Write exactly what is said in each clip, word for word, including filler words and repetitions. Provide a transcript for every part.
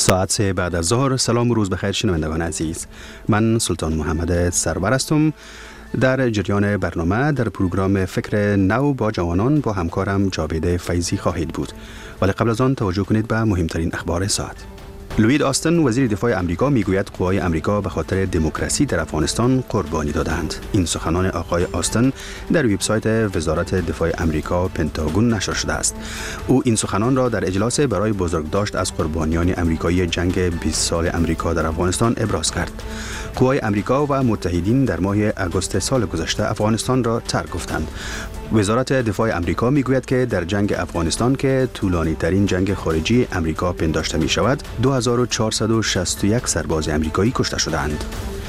ساعت سه بعد از ظهر. سلام و روز بخیر شنوندگان عزیز. من سلطان محمد سرور هستم. در جریان برنامه در پروگرام فکر نو با جوانان با همکارم جاوید فیضی خواهید بود. ولی قبل از آن توجه کنید به مهمترین اخبار ساعت. لوید آستن وزیر دفاع امریکا میگوید قوای امریکا به خاطر دموکراسی در افغانستان قربانی دادند. این سخنان آقای آستن در وبسایت وزارت دفاع امریکا پنتاگون نشر شده است. او این سخنان را در اجلاس برای بزرگداشت از قربانیان امریکایی جنگ بیست سال امریکا در افغانستان ابراز کرد. قوای امریکا و متحدین در ماه اگست سال گذشته افغانستان را ترک گفتند. وزارت دفاع امریکا میگوید که در جنگ افغانستان که طولانی ترین جنگ خارجی امریکا پنداشته می شود دو هزار و چهارصد و شصت و یک سرباز امریکایی کشته شدند.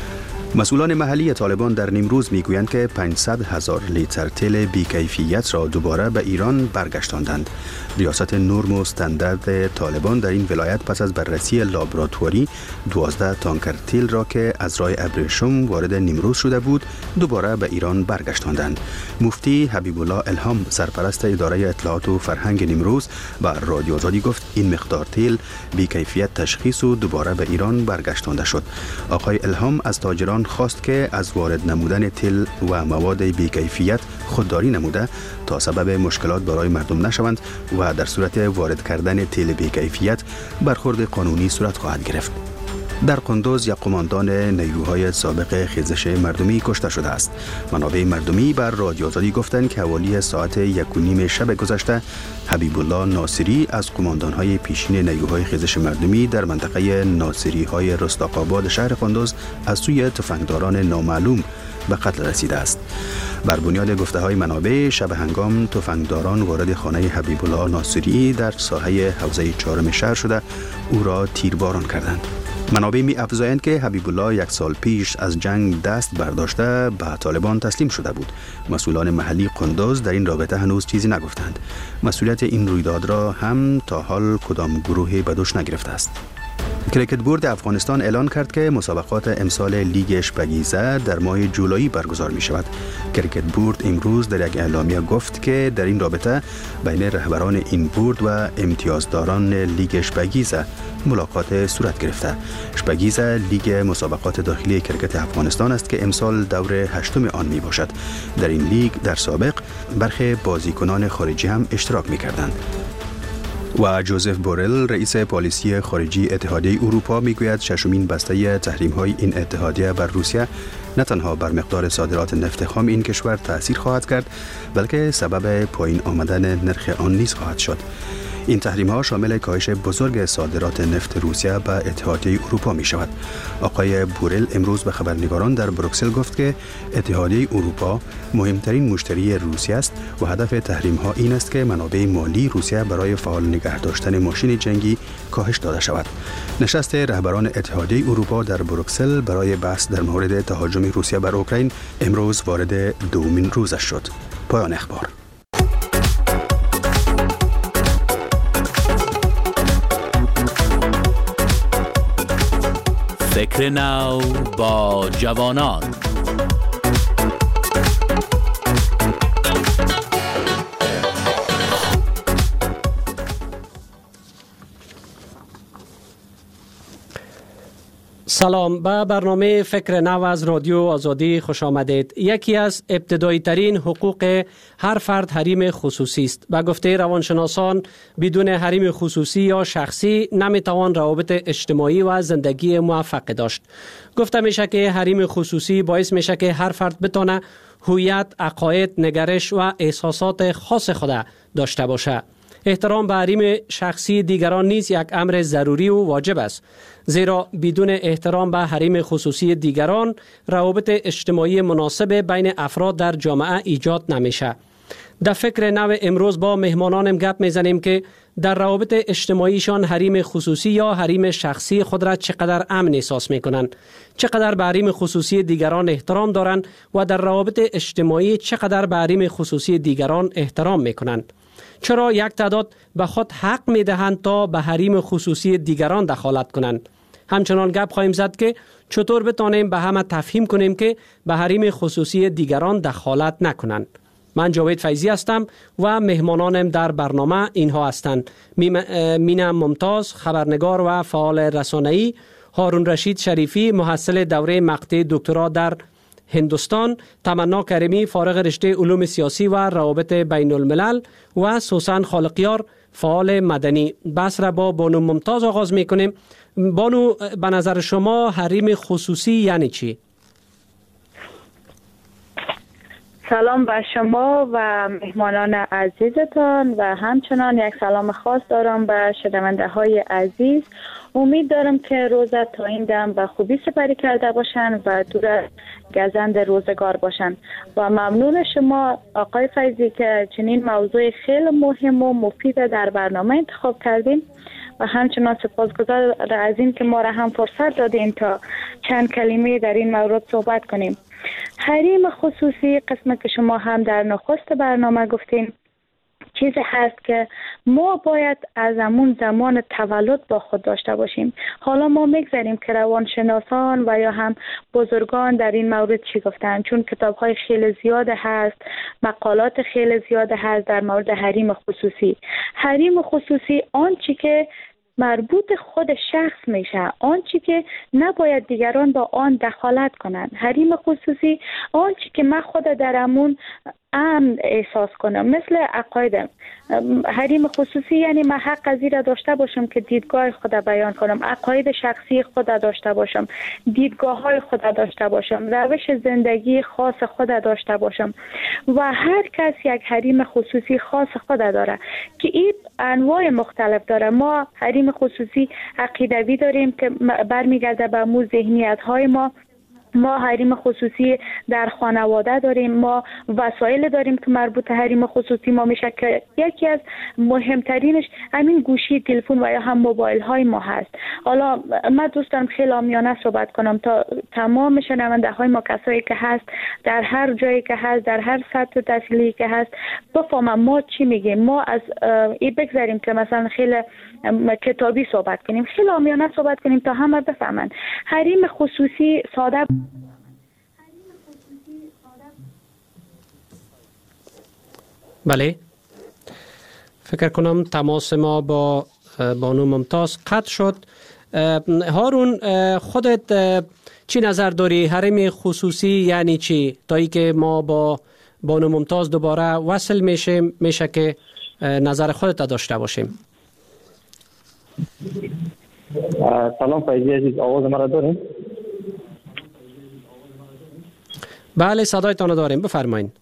مسئولان محلی طالبان در نیمروز میگویند که پانصد هزار لیتر تیل بی‌کیفیت را دوباره به ایران برگشتاندند. ریاست نرم و استاندارد طالبان در این ولایت پس از بررسی لابراتواری دوازده تانکر تیل را که از راه ابریشم وارد نیمروز شده بود دوباره به ایران برگشتاندند. مفتی حبیب الله الهام سرپرست اداره اطلاعات و فرهنگ نیمروز به رادیو آزادی گفت این مقدار تیل بی‌کیفیت تشخیص و دوباره به ایران برگشتانده شد. آقای الهام از تاجران خواست که از وارد نمودن تیل و مواد بی‌کیفیت خودداری نموده تا سبب مشکلات برای مردم نشوند و در صورت وارد کردن تیل بی‌کیفیت برخورد قانونی صورت خواهد گرفت. در قندوز یک قماندان نیروهای سابق خیزش مردمی کشته شده است. منابع مردمی بر رادیو آزادی گفتند که حوالی ساعت یک و نیم شب گذشته حبیب الله ناصری از قماندانهای پیشین نیروهای خیزش مردمی در منطقه ناصری های رستاق‌آباد شهر قندوز از سوی تفنگداران نامعلوم به قتل رسیده است. بر بنیاد گفته های منابع شب هنگام تفنگداران وارد خانه حبیب الله ناصری در ساحه حوزه چهارم شهر شده او را تیرباران کردند. منابع می افزایند که حبیب الله یک سال پیش از جنگ دست برداشته به طالبان تسلیم شده بود. مسئولان محلی قندوز در این رابطه هنوز چیزی نگفتند. مسئولیت این رویداد را هم تا حال کدام گروهی به دوش نگرفته است. کریکت بورد افغانستان اعلان کرد که مسابقات امسال لیگ اشپگیزه در ماه جولای برگزار می شود. کریکت بورد امروز در یک اعلامیه گفت که در این رابطه بین رهبران این بورد و امتیازداران لیگ اشپگیزه ملاقات صورت گرفته. اشپگیزه لیگ مسابقات داخلی کریکت افغانستان است که امسال دور هشتم آن می باشد. در این لیگ در سابق برخی بازیکنان خارجی هم اشتراک می کردند. و جوزف بورل رئیس پالیسی خارجی اتحادیه اروپا میگوید ششمین بسته تحریم‌های این اتحادیه بر روسیه نه تنها بر مقدار صادرات نفت خام این کشور تأثیر خواهد کرد بلکه سبب پایین آمدن نرخ آن نیز خواهد شد. این تحریم‌ها شامل کاهش بزرگ صادرات نفت روسیه به اتحادیه اروپا می شود. آقای بورل امروز به خبرنگاران در بروکسل گفت که اتحادیه اروپا مهمترین مشتری روسیه است و هدف تحریم‌ها این است که منابع مالی روسیه برای فعال نگه داشتن ماشین جنگی کاهش داده شود. نشست رهبران اتحادیه اروپا در بروکسل برای بحث در مورد تهاجم روسیه بر اوکراین امروز وارد دومین روزش شد. پایان اخبار. فکر نو با جوانان. سلام، به برنامه فکر نو از رادیو آزادی خوش آمدید. یکی از ابتدایی ترین حقوق هر فرد حریم خصوصی است. به گفته روانشناسان بدون حریم خصوصی یا شخصی نمیتوان روابط اجتماعی و زندگی موفق داشت. گفته میشه که حریم خصوصی باعث میشه که هر فرد بتونه هویت، عقاید، نگرش و احساسات خاص خود داشته باشه. احترام به حریم شخصی دیگران نیز یک امر ضروری و واجب است، زیرا بدون احترام به حریم خصوصی دیگران روابط اجتماعی مناسب بین افراد در جامعه ایجاد نمیشه. در فکر نو امروز با مهمانانم گپ میزنیم که در روابط اجتماعیشان حریم خصوصی یا حریم شخصی خود را چقدر امن احساس میکنند، چقدر به حریم خصوصی دیگران احترام دارند و در روابط اجتماعی چقدر به حریم خصوصی دیگران احترام میکنند. چرا یک تعداد به خود حق می دهند تا به حریم خصوصی دیگران دخالت کنند؟ همچنان گپ خواهیم زد که چطور بتانیم به همه تفهیم کنیم که به حریم خصوصی دیگران دخالت نکنند. من جاوید فیضی هستم و مهمانانم در برنامه اینها هستند: مینا ممتاز، خبرنگار و فعال رسانه‌ای; هارون رشید شریفی، محصل دوره مقطع دکترا در هندوستان; تمنا کریمی، فارغ رشته علوم سیاسی و روابط بین الملل; و سوسن خالقیار، فعال مدنی. بحث را با بانو ممتاز آغاز میکنیم. بانو، به نظر شما حریم خصوصی یعنی چی؟ سلام به شما و مهمانان عزیزتان و همچنان یک سلام خاص دارم به شنونده های عزیز. امید دارم که روز تا این دم به خوبی سپری کرده باشند و دور از گزند روزگار باشند. و ممنون شما آقای فیضی که چنین موضوع خیلی مهم و مفید در برنامه انتخاب کردین و همچنان سپاسگزار از این که ما را هم فرصت دادین تا چند کلمه در این مورد صحبت کنیم. حریم خصوصی، قسمت که شما هم در نخست برنامه گفتین، چیزی هست که ما باید از همون زمان تولد با خود داشته باشیم. حالا ما میگذاریم که روانشناسان و یا هم بزرگان در این مورد چی گفتن، چون کتاب‌های خیلی زیاده هست، مقالات خیلی زیاده هست در مورد حریم خصوصی. حریم خصوصی آنچه که مربوط خود شخص میشه، آنچه که نباید دیگران با آن دخالت کنند. حریم خصوصی آنچه که من خود درمون امن احساس کنم، مثل عقایدم. حریم خصوصی یعنی من حق از این را داشته باشم که دیدگاه خود بیان کنم، عقاید شخصی خود داشته باشم، دیدگاه های خود داشته باشم، روش زندگی خاص خود داشته باشم و هر کس یک حریم خصوصی خاص خود داره که این انواع مختلف داره. ما حریم خصوصی عقیدوی داریم که برمیگرده به مو ذهنیت های ما. ما حریم خصوصی در خانواده داریم، ما وسایل داریم که مربوط به حریم خصوصی ما میشه که یکی از مهمترینش همین گوشی تلفن و یا هم موبایل های ما هست. حالا من دوست دارم خیلی عامیانه صحبت کنم تا تمام شنونده های ما، کسایی که هست در هر جایی که هست، در هر سطح تحصیلی که هست، بفهمم ما چی میگیم. ما از این بگذاریم که مثلا خیلی کتابی صحبت کنیم، خیلی عامیانه صحبت کنیم تا همه بفهمن. حریم خصوصی ساده بله، فکر کنم تماس ما با بانو ممتاز قطع شد. هارون، خودت چی نظر داری؟ حریم خصوصی یعنی چی؟ تا ای که ما با بانو ممتاز دوباره وصل میشه میشه که نظر خودت داشته باشیم. سلام فیضی عزیز، آواز مرا داریم؟ بله، صدایتان داریم، بفرمایید.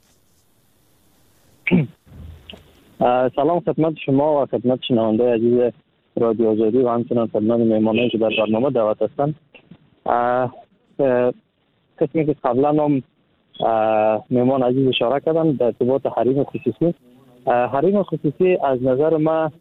سلام خدمت شما و خدمت شنونده عزیز رادیو آزادی و همچنان خدمت مهمانانی که در برنامه دعوت هستند. قسمی که قبلا هم مهمان عزیز اشاره کردن در ارتباط حریم خصوصی. حریم خصوصی از نظر من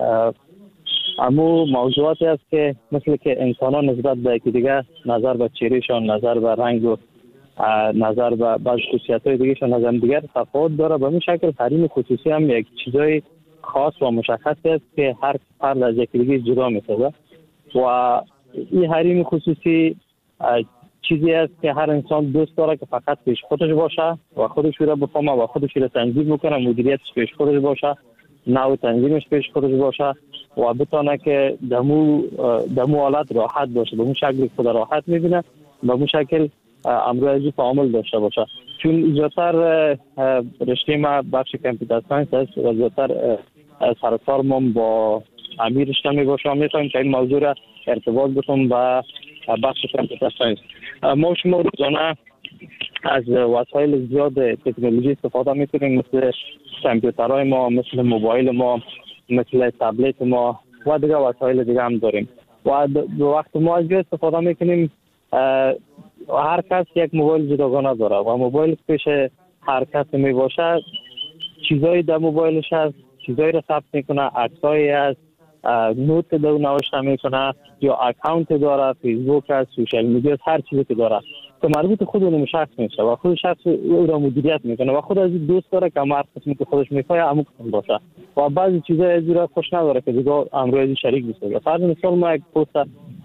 امو موضوعاتی است که مثل که انسانان نسبت به یکدیگر نظر به چهرهشان، نظر به رنگ و نظر به بعض خصوصیت‌های دیگه‌شان از هم دیگر تفاوت داره. به این شکل حریم خصوصی هم یک چیزای خاص و مشخص است که هر فرد از یکدیگر جدا می‌سازه و این حریم خصوصی چیزی است که هر انسان دوست داره که فقط پیش خودش باشه و خودش رو بفهمه و خودش رو تنظیم بکنه، مدیریتش پیش خودش باشه، نوع تنظیمش پیش خودش باشه و بتونه که دمو دمو حالت راحت باشه، به اون شکل خود راحت می‌بینه، به اون شکل امروزی تعامل داشته باشه. چون زیادتر رشته ما بخش کامپیوتر ساینس است و زیادتر سرکار ما با امیر رشته می باشم، میخوایم که این موضوع را ارتباط بکنم با بخش کامپیوتر ساینس. ما شما روزانه از وسایل زیاد تکنولوژی استفاده میکنیم، مثل کامپیوترهای ما، مثل موبایل ما، مثل تبلت ما و دیگه وسایل دیگه هم داریم و وقت ما از استفاده میکنیم. هر کس یک موبایل جداگانه داره و موبایل پیش هر کس می باشه، چیزایی در موبایلش هست، چیزایی رو ثبت میکنه، عکسایی هست، نوت دو نوشته میکنه یا اکانت داره، فیسبوک هست، سوشال میدیا، هر چیزی که داره که مربوط خود اون شخص میشه و خود شخص او را مدیریت میکنه و خود از این دوست داره که هر قسمی که خودش میخواد عمو باشه و بعضی چیزا از را خوش نداره که دیگه امروزی شریک بشه. فرض مثال ما یک پست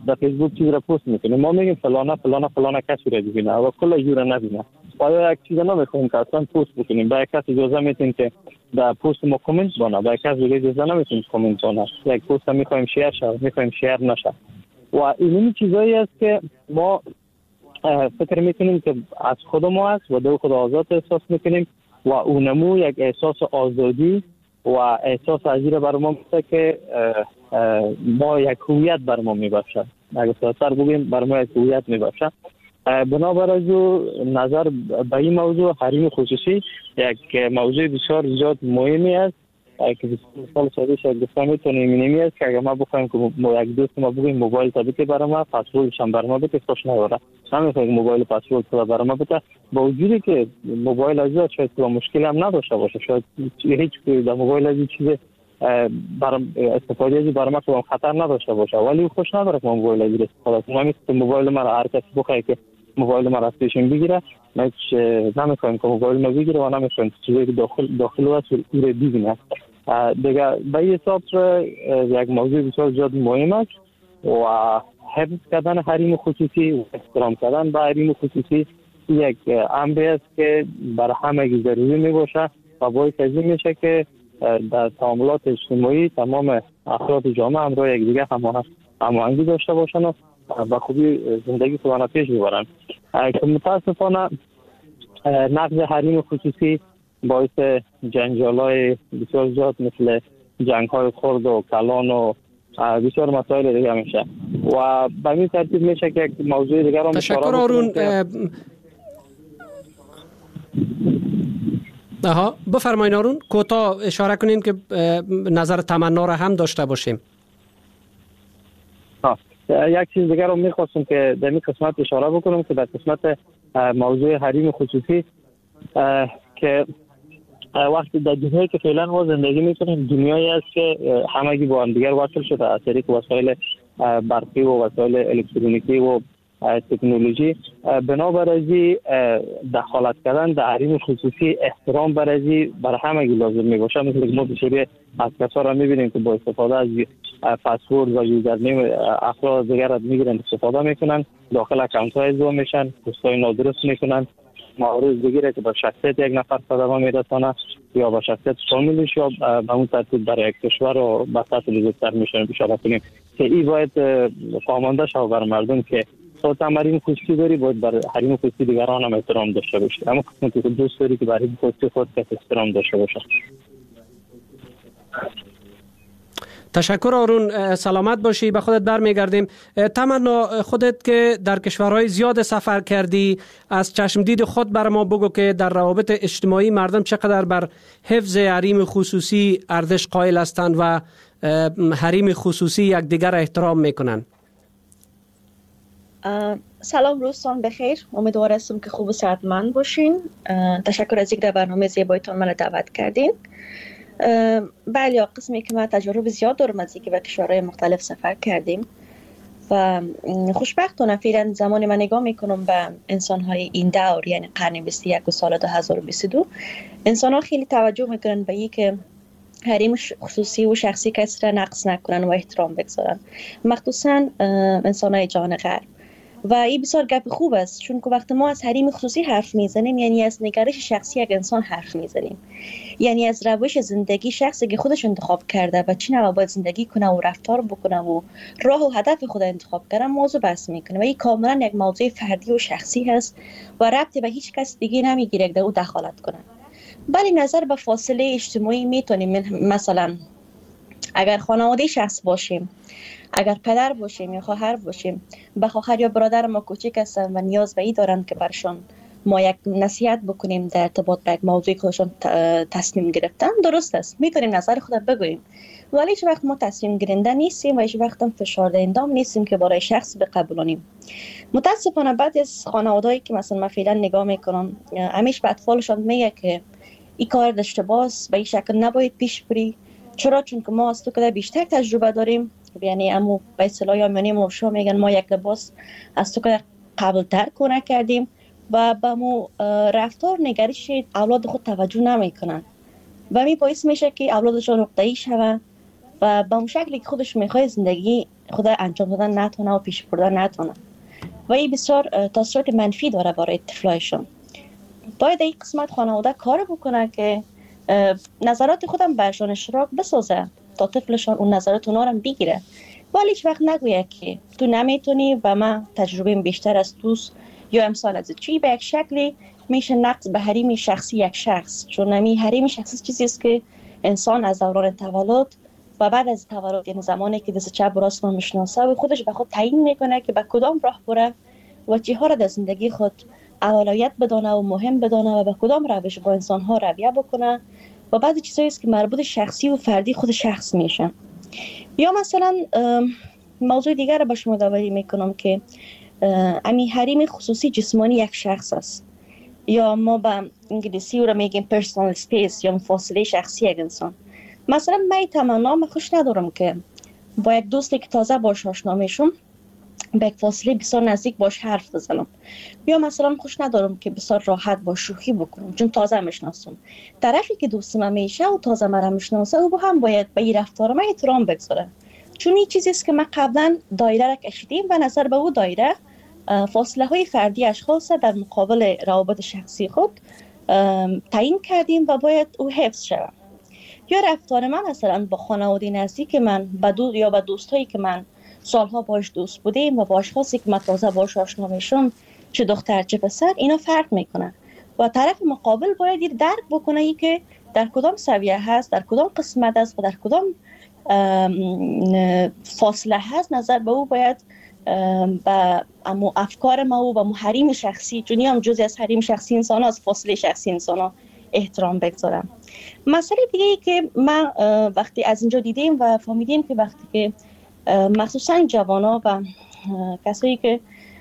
در فیسبوک چیز را پست میکنیم، ما میگیم فلانه فلانه فلانه کسی را ببینه و کل یورا نبینه. آیا یک چیز نمیخوایم که اصلا پست بکنیم؟ با یک کس اجازه میتیم که در پست ما کامنت بانه، با یک کس دیگه اجازه نمیتیم کامنت بانه. یک پست هم میخوایم شیر شه، میخوایم شیر نشه. و این چیزایی است که ما فکر میکنیم که از خود ما است و دو خود آزاد احساس میکنیم و اونمو یک احساس آزادی و احساس عزیره بر ما میشه که ما یک هویت بر ما میبخشه. اگر سر بگیم بر ما یک هویت میبخشه. بنابراین نظر به این موضوع حریم خصوصی یک موضوع بسیار زیاد مهمی است که مثال ساده شد گفتم میتونیم اینمی است که اگر ما بخوایم که یک دوست ما بگیم موبایل تا بده برای ما پسوردش هم برای ما بده خوش نداره، نمیخواد موبایل پسورد تو برای ما بده، با وجودی که موبایل از شاید با مشکل هم نداشته باشه، شاید هیچ در موبایل از چیز برای استفاده ازی برای ما که خطر نداشته باشه، ولی خوش نداره که موبایل از استفاده کنم. من که موبایل ما را هر کسی بخواد که موبایل ما را ازشون بگیره، ما هیچ نمیخوایم که موبایل ما بگیره و نمیخوایم چیزی که داخل داخل و رو ببینه. دیگه به این حساب یک موضوع بسیار زیاد مهم است و حفظ کردن حریم خصوصی و احترام کردن به حریم خصوصی یک امری است که برای همه ضروری می باشه و باعث از این میشه که در تعاملات اجتماعی تمام افراد جامعه همراه یکدیگر هماهنگی داشته باشند و به خوبی زندگی خودشان پیش ببرند. که متاسفانه نقض حریم خصوصی باعث جنجال‌های بسیار زیاد مثل جنگ‌های خرد و کلان و بسیار مسائل دیگه میشه و به این ترتیب میشه که یک موضوع دیگر رو تشکر آرون. آها بفرمایید آرون، کوتاه اشاره کنین که نظر تمنا را هم داشته باشیم. ها یک چیز دیگر رو میخواستم که در این قسمت اشاره بکنم که در قسمت موضوع حریم خصوصی که وقتی در دنیایی که فعلا ما زندگی میکنیم دنیایی است که همگی با هم دیگر وصل شده از طریق وسایل برقی و وسایل الکترونیکی و تکنولوژی. بنابراین دخالت کردن در حریم خصوصی احترام برای بر همگی لازم میباشه. مثل که ما بسیاری از کسا را میبینیم که با استفاده از پسورد و یوزرنیم افراد دیگر را میگیرن استفاده میکنن، داخل اکانت های ازوا میشن، پستای نادرست میکنن، معارض دیگره که با شخصیت یک نفر صدمه میرسانه یا با شخصیت فامیلش یا به اون ترتیب برای یک کشور و به سطح بزرگتر میشن اشاره کنیم که این باید فهمانده شود بر مردم که خودت هم حریم خصوصی داری، باید بر حریم خصوصی دیگران هم احترام داشته باشی. اما قسمتی که دوست داری که بر حریم خصوصی خودت احترام داشته باشه. تشکر آرون، سلامت باشی، به خودت برمیگردیم. تمنا، خودت که در کشورهای زیاد سفر کردی، از چشمدید خود بر ما بگو که در روابط اجتماعی مردم چقدر بر حفظ حریم خصوصی ارزش قائل هستند و حریم خصوصی یکدیگر احترام میکنن. سلام، روزتان بخیر. امیدوار هستم که خوب و صحتمند باشین. تشکر از اینکه در برنامه زیبایتان من دعوت کردین. بله، قسمی که من تجربه زیاد دارم از اینکه به کشورهای مختلف سفر کردیم و خوشبختانه فعلا زمانی من نگاه میکنم به انسان‌های این دور، یعنی قرن بیست و یک و سال دو هزار و بیست و دو، انسان‌ها خیلی توجه میکنن به اینکه حریم خصوصی و شخصی کسی را نقض نکنن و احترام بگذارن، مخصوصا انسان‌های جهان غرب. و این بسیار گپ خوب است، چون که وقتی ما از حریم خصوصی حرف میزنیم یعنی از نگرش شخصی یک انسان حرف میزنیم، یعنی از روش زندگی شخصی که خودش انتخاب کرده و چی نوع باید زندگی کنه و رفتار بکنه و راه و هدف خود انتخاب کرده موضوع بحث میکنه و این کاملا یک موضوع فردی و شخصی هست و ربطی به هیچ کس دیگه نمیگیره که او دخالت کنه. ولی نظر به فاصله اجتماعی میتونیم، مثلا اگر خانواده شخص باشیم، اگر پدر باشیم یا خواهر باشیم، به خواهر یا برادر ما کوچک هستن و نیاز به این دارن که برشان ما یک نصیحت بکنیم در ارتباط با یک موضوعی که خودشان تصمیم گرفتن، درست است، میتونیم نظر خود بگوییم. ولی هیچ وقت ما تصمیم گیرنده نیستیم و هیچ وقت هم فشار دهنده نیستیم که برای شخص بقبولانیم. متاسفانه بعضی از خانوادهایی که مثلا من فعلا نگاه میکنم، همیشه به اطفالشان میگه که این کار اشتباهه، به این شکل نباید پیش بری. چرا؟ چون که ما از تو که بیشتر تجربه داریم، یعنی امو به اصطلاح یامنی موشو میگن ما یک لباس از تو که قبل تر کنه کردیم و به مو رفتار نگرش اولاد خود توجه نمیکنن و می باعث میشه که اولادشان نقطه‌ای شوند و به اون شکلی که خودش میخواد زندگی خود انجام دادن نتونه و پیش بردن نتونه و این بسیار تاثیرات منفی داره برای طفلایشون. باید این قسمت خانواده کار بکنه که نظرات خودم برشان اشتراک بسازه تا طفلشان اون نظرات اونا رو بگیره، ولی هیچ وقت نگویه که تو نمیتونی و من تجربه بیشتر از توست یا امثال از چی. به یک شکلی میشه نقض به حریم شخصی یک شخص، چون نمی حریم شخصی چیزی است که انسان از دوران تولد و بعد از تولد، یعنی زمانی که دست چپ راست میشناسه و خودش به خود تعیین میکنه که به کدام راه بره و چیها را در زندگی خود اولویت بدانه و مهم بدانه و به کدام روش با انسان ها رویه بکنه و بعضی چیزایی است که مربوط شخصی و فردی خود شخص میشه. یا مثلا موضوع دیگر را به شما داوری میکنم که امی حریم خصوصی جسمانی یک شخص است، یا ما به انگلیسی او را میگیم پرسونال اسپیس یا فاصله شخصی یک انسان. مثلا من تمنا من خوش ندارم که با یک دوستی که تازه باش آشنا میشم به یک فاصله بسیار نزدیک باش حرف بزنم، یا مثلا خوش ندارم که بسیار راحت با شوخی بکنم چون تازه میشناسم. طرفی که دوست من میشه و تازه مرا میشناسه او هم باید به این رفتار من احترام بگذاره، چون این چیزی است که من قبلا دایره را کشیدیم و نظر به او دایره فاصله های فردی اشخاص در مقابل روابط شخصی خود تعیین کردیم و باید او حفظ شود. یا رفتار من مثلا با خانواده نزدیک من با دو یا با دوستایی که من سالها باش دوست بودیم و با اشخاصی که من تازه باش آشنا میشم، چه دختر چه پسر، اینا فرق میکنه و طرف مقابل باید این درک بکنه ای که در کدام سویه هست، در کدام قسمت است و در کدام فاصله هست. نظر به او باید با افکار ما و با حریم شخصی، چون هم جزئی از حریم شخصی انسان ها، از فاصله شخصی انسان ها احترام بگذارم. مسئله دیگه ای که من وقتی از اینجا دیدیم و فهمیدیم که وقتی که مخصوصا جوانا و کسایی که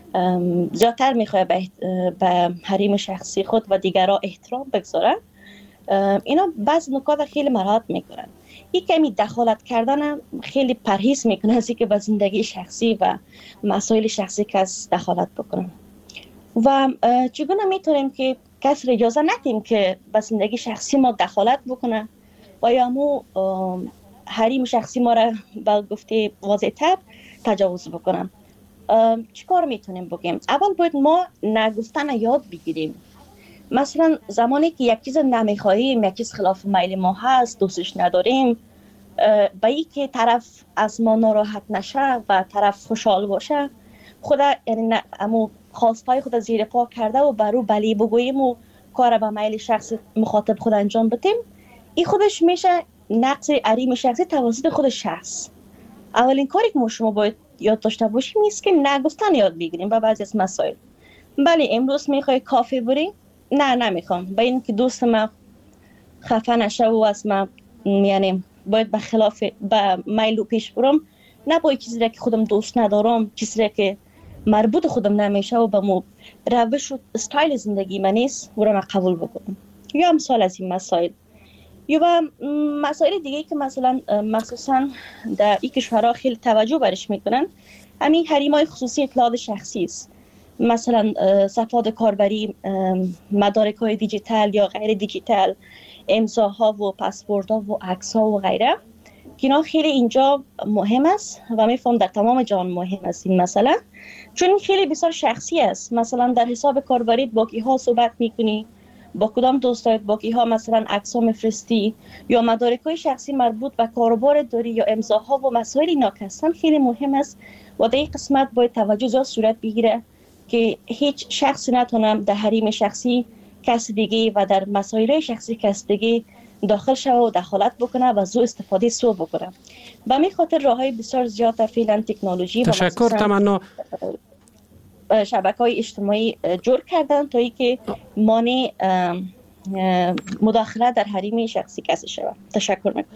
زیادتر میخواه به حریم شخصی خود و دیگرها احترام بگذارن، اینا بعض نکات خیلی مراعات میکنن. یک کمی دخالت کردن خیلی پرهیز میکنه از اینکه به زندگی شخصی و مسائل شخصی کس دخالت بکنن. و چگونه میتونیم که کس را اجازه ندیم که به زندگی شخصی ما دخالت بکنه و یا مو حریم شخصی ما را به گفته واضح‌تر تجاوز بکنن. چی کار میتونیم بگیم؟ اول باید ما نگفتن یاد بگیریم. مثلا زمانی که یک چیز نمیخواهیم، یک چیز خلاف میل ما هست، دوستش نداریم، به این که طرف از ما ناراحت نشه و طرف خوشحال باشه، خود یعنی امو خواستهای خود زیر پا کرده و برو بلی بگوییم و کار به میل شخص مخاطب خود انجام بدیم، این خودش میشه نقض حریم شخصی توسط خود شخص. اولین کاری که ما شما باید یاد داشته باشیم نیست که نگفتن یاد بگیریم به بعضی از مسائل. بله امروز میخوای کافه بریم؟ نه نمیخوام، با این که دوست ما خفه نشه و از ما یعنی باید به خلاف به میل پیش برم، نه با چیزی را که خودم دوست ندارم، چیزی را که مربوط خودم نمیشه و به مو روش و استایل زندگی من نیست و را من قبول بکنم. یا امثال از این مسائل. یا با مسائل دیگه که مثلا مخصوصا در این کشورها خیلی توجه برش میکنن، همین حریم‌های خصوصی اطلاعات شخصی است. مثلا صفحات کاربری، مدارک‌های دیجیتال یا غیر دیجیتال، امضاها و پاسپورت‌ها و عکس‌ها و غیره، که اینا خیلی اینجا مهم است و میفهم در تمام جهان مهم است این مسئله، چون خیلی بسیار شخصی است. مثلا در حساب کاربری با کیها صحبت میکنی، با کدام دوستات با کیها مثلا عکس‌ها میفرستی، یا مدارک‌های شخصی مربوط به کاروبار داری یا امضاها و مسائل اینا هستن، خیلی مهم است و در این قسمت باید توجه زیاد صورت بگیره که هیچ شخصی نتونه در حریم شخصی کس دیگه و در مسائل شخصی کس دیگه داخل شوه و دخالت بکنه و زو استفاده سو بکنه. به همین خاطر راههای بسیار زیاد در فعلا تکنولوژی تشکر تمنا شبکه‌های اجتماعی جور کردن تا اینکه مانع مداخله در حریم شخصی کسی شود. تشکر میکنم.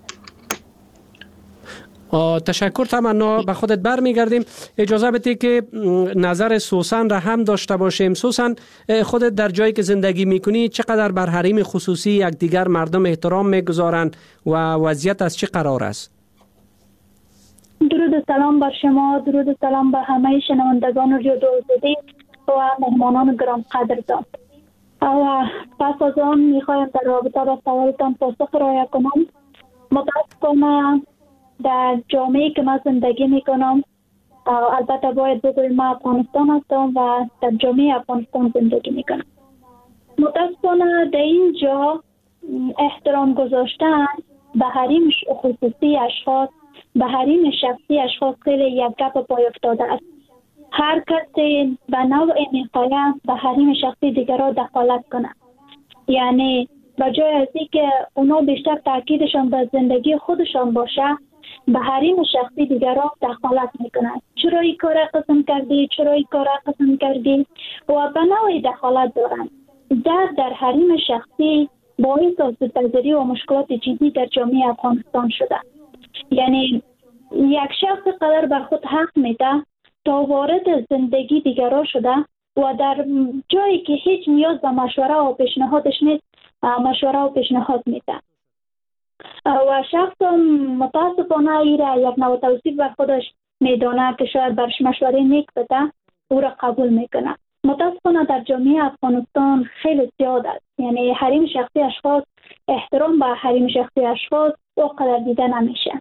تشکر تمنا، به خودت برمیگردیم. اجازه بده که نظر سوسن را هم داشته باشیم. سوسن، خودت در جایی که زندگی میکنی چقدر بر حریم خصوصی یک دیگر مردم احترام میگذارند و وضعیت از چه قرار است؟ درود و سلام بر شما، درود و سلام به همه شنوندگان رادیو آزادی و مهمانان گران قدردان. و پس از آن میخوایم در رابطه با سوالتان پاسخ ارائه کنم. متاسفانه در جامعه که من زندگی میکنم، البته باید بگویم من افغانستان هستم و در جامعه افغانستان زندگی میکنم. متاسفانه در اینجا احترام گذاشتن به حریم خصوصی اشخاص، به حریم شخصی اشخاص خیلی یک گپ پای افتاده است. هر کسی به نوع میخواهد به حریم شخصی دیگران دخالت کنه. یعنی به جای از اینکه اونا بیشتر تاکیدشان به زندگی خودشان باشه، به حریم شخصی دیگران دخالت میکنند. چرا این کار قسم کردی؟ چرا این کار قسم کردی؟ و به نوعی دخالت دارند. در در حریم شخصی باعث آسیب‌پذیری و مشکلات جدی در جامعه افغانستان شده. یعنی یک شخص قدر بر خود حق میده تا وارد زندگی دیگران شده و در جایی که هیچ نیاز به مشوره و پیشنهادش نیست مشوره و پیشنهاد میده و شخص متاسفانه ایره یک نوع توصیف بر خودش میدانه که شاید برش مشوره نیک بده او را قبول میکنه. متاسفانه در جامعه افغانستان خیلی زیاد است. یعنی حریم شخصی اشخاص، احترام به حریم شخصی اشخاص او قدر دیده نمیشه.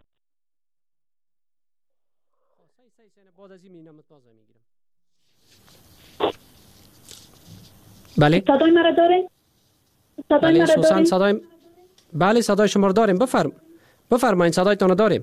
بله. صدای مرا دارین؟ صدای بله مرا دارین؟ صدای بله صدای شما رو داریم. بفرم بفرمایید صدایتان رو داریم.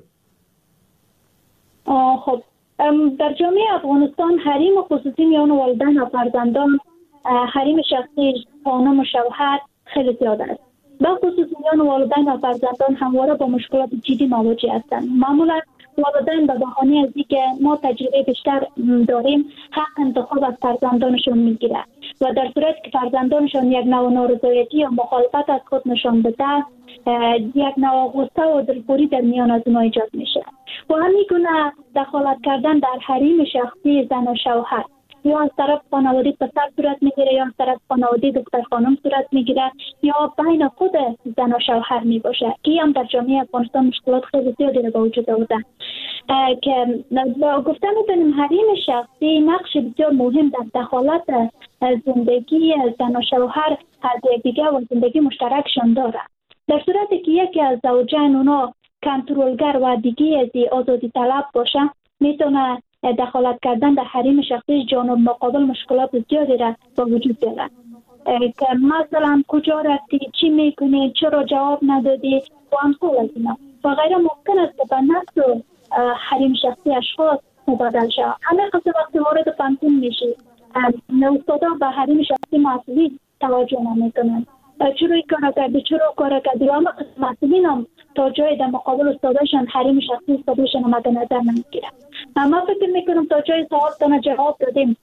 آه خب در جامعه افغانستان حریم خصوصی میان والدین و فرزندان، حریم شخصی خانم و شوهر خیلی زیاد است. به خصوص میان والدین و فرزندان همواره با مشکلات جدی مواجه هستند. معمولا والدین به بهانه از اینکه ما تجربه بیشتر داریم حق انتخاب از فرزندانشون میگیره و در صورتی که فرزندانشون یک نوع نارضایتی یا مخالفت از خود نشان بده، یک نوع غصه و دلخوری در میان از اونها ایجاد میشه و همین گونه دخالت کردن در حریم شخصی زن و شوهر یا از طرف خانواده پسر صورت میگیره یا از طرف خانواده دختر خانم صورت میگیره یا بین خود زن و شوهر میباشه که هم در جامعه افغانستان مشکلات خیلی زیادی رو به وجود آورده که گفته میتونیم حریم شخصی نقش بسیار مهم در دخالت زندگی زن و شوهر از یکدیگر و زندگی مشترکشان داره. در صورتی که یکی از زوجین اونا کنترلگر و دیگه از آزادی طلب باشه میتونه دخالت کردن در حریم شخصی جانب مقابل مشکلات زیادی را با وجود بیاره که مثلا کجا رفتی، چی میکنی، چرا جواب ندادی و امثال از اینا و غیر ممکن است که به نفس و حریم شخصی اشخاص مبادل شود. همه قصد وقتی وارد فنتون میشی استادا به حریم شخصی مسئولی توجه نمیکنن، چرا این کار کردی، چرا کار کردی و همه قسم مسئولین هم تا جای در مقابل استاداشان حریم شخصی استاداشان هم مد نظر نمیگیرن. ما فکر میکنم تا جای سوالتان جواب دادیم.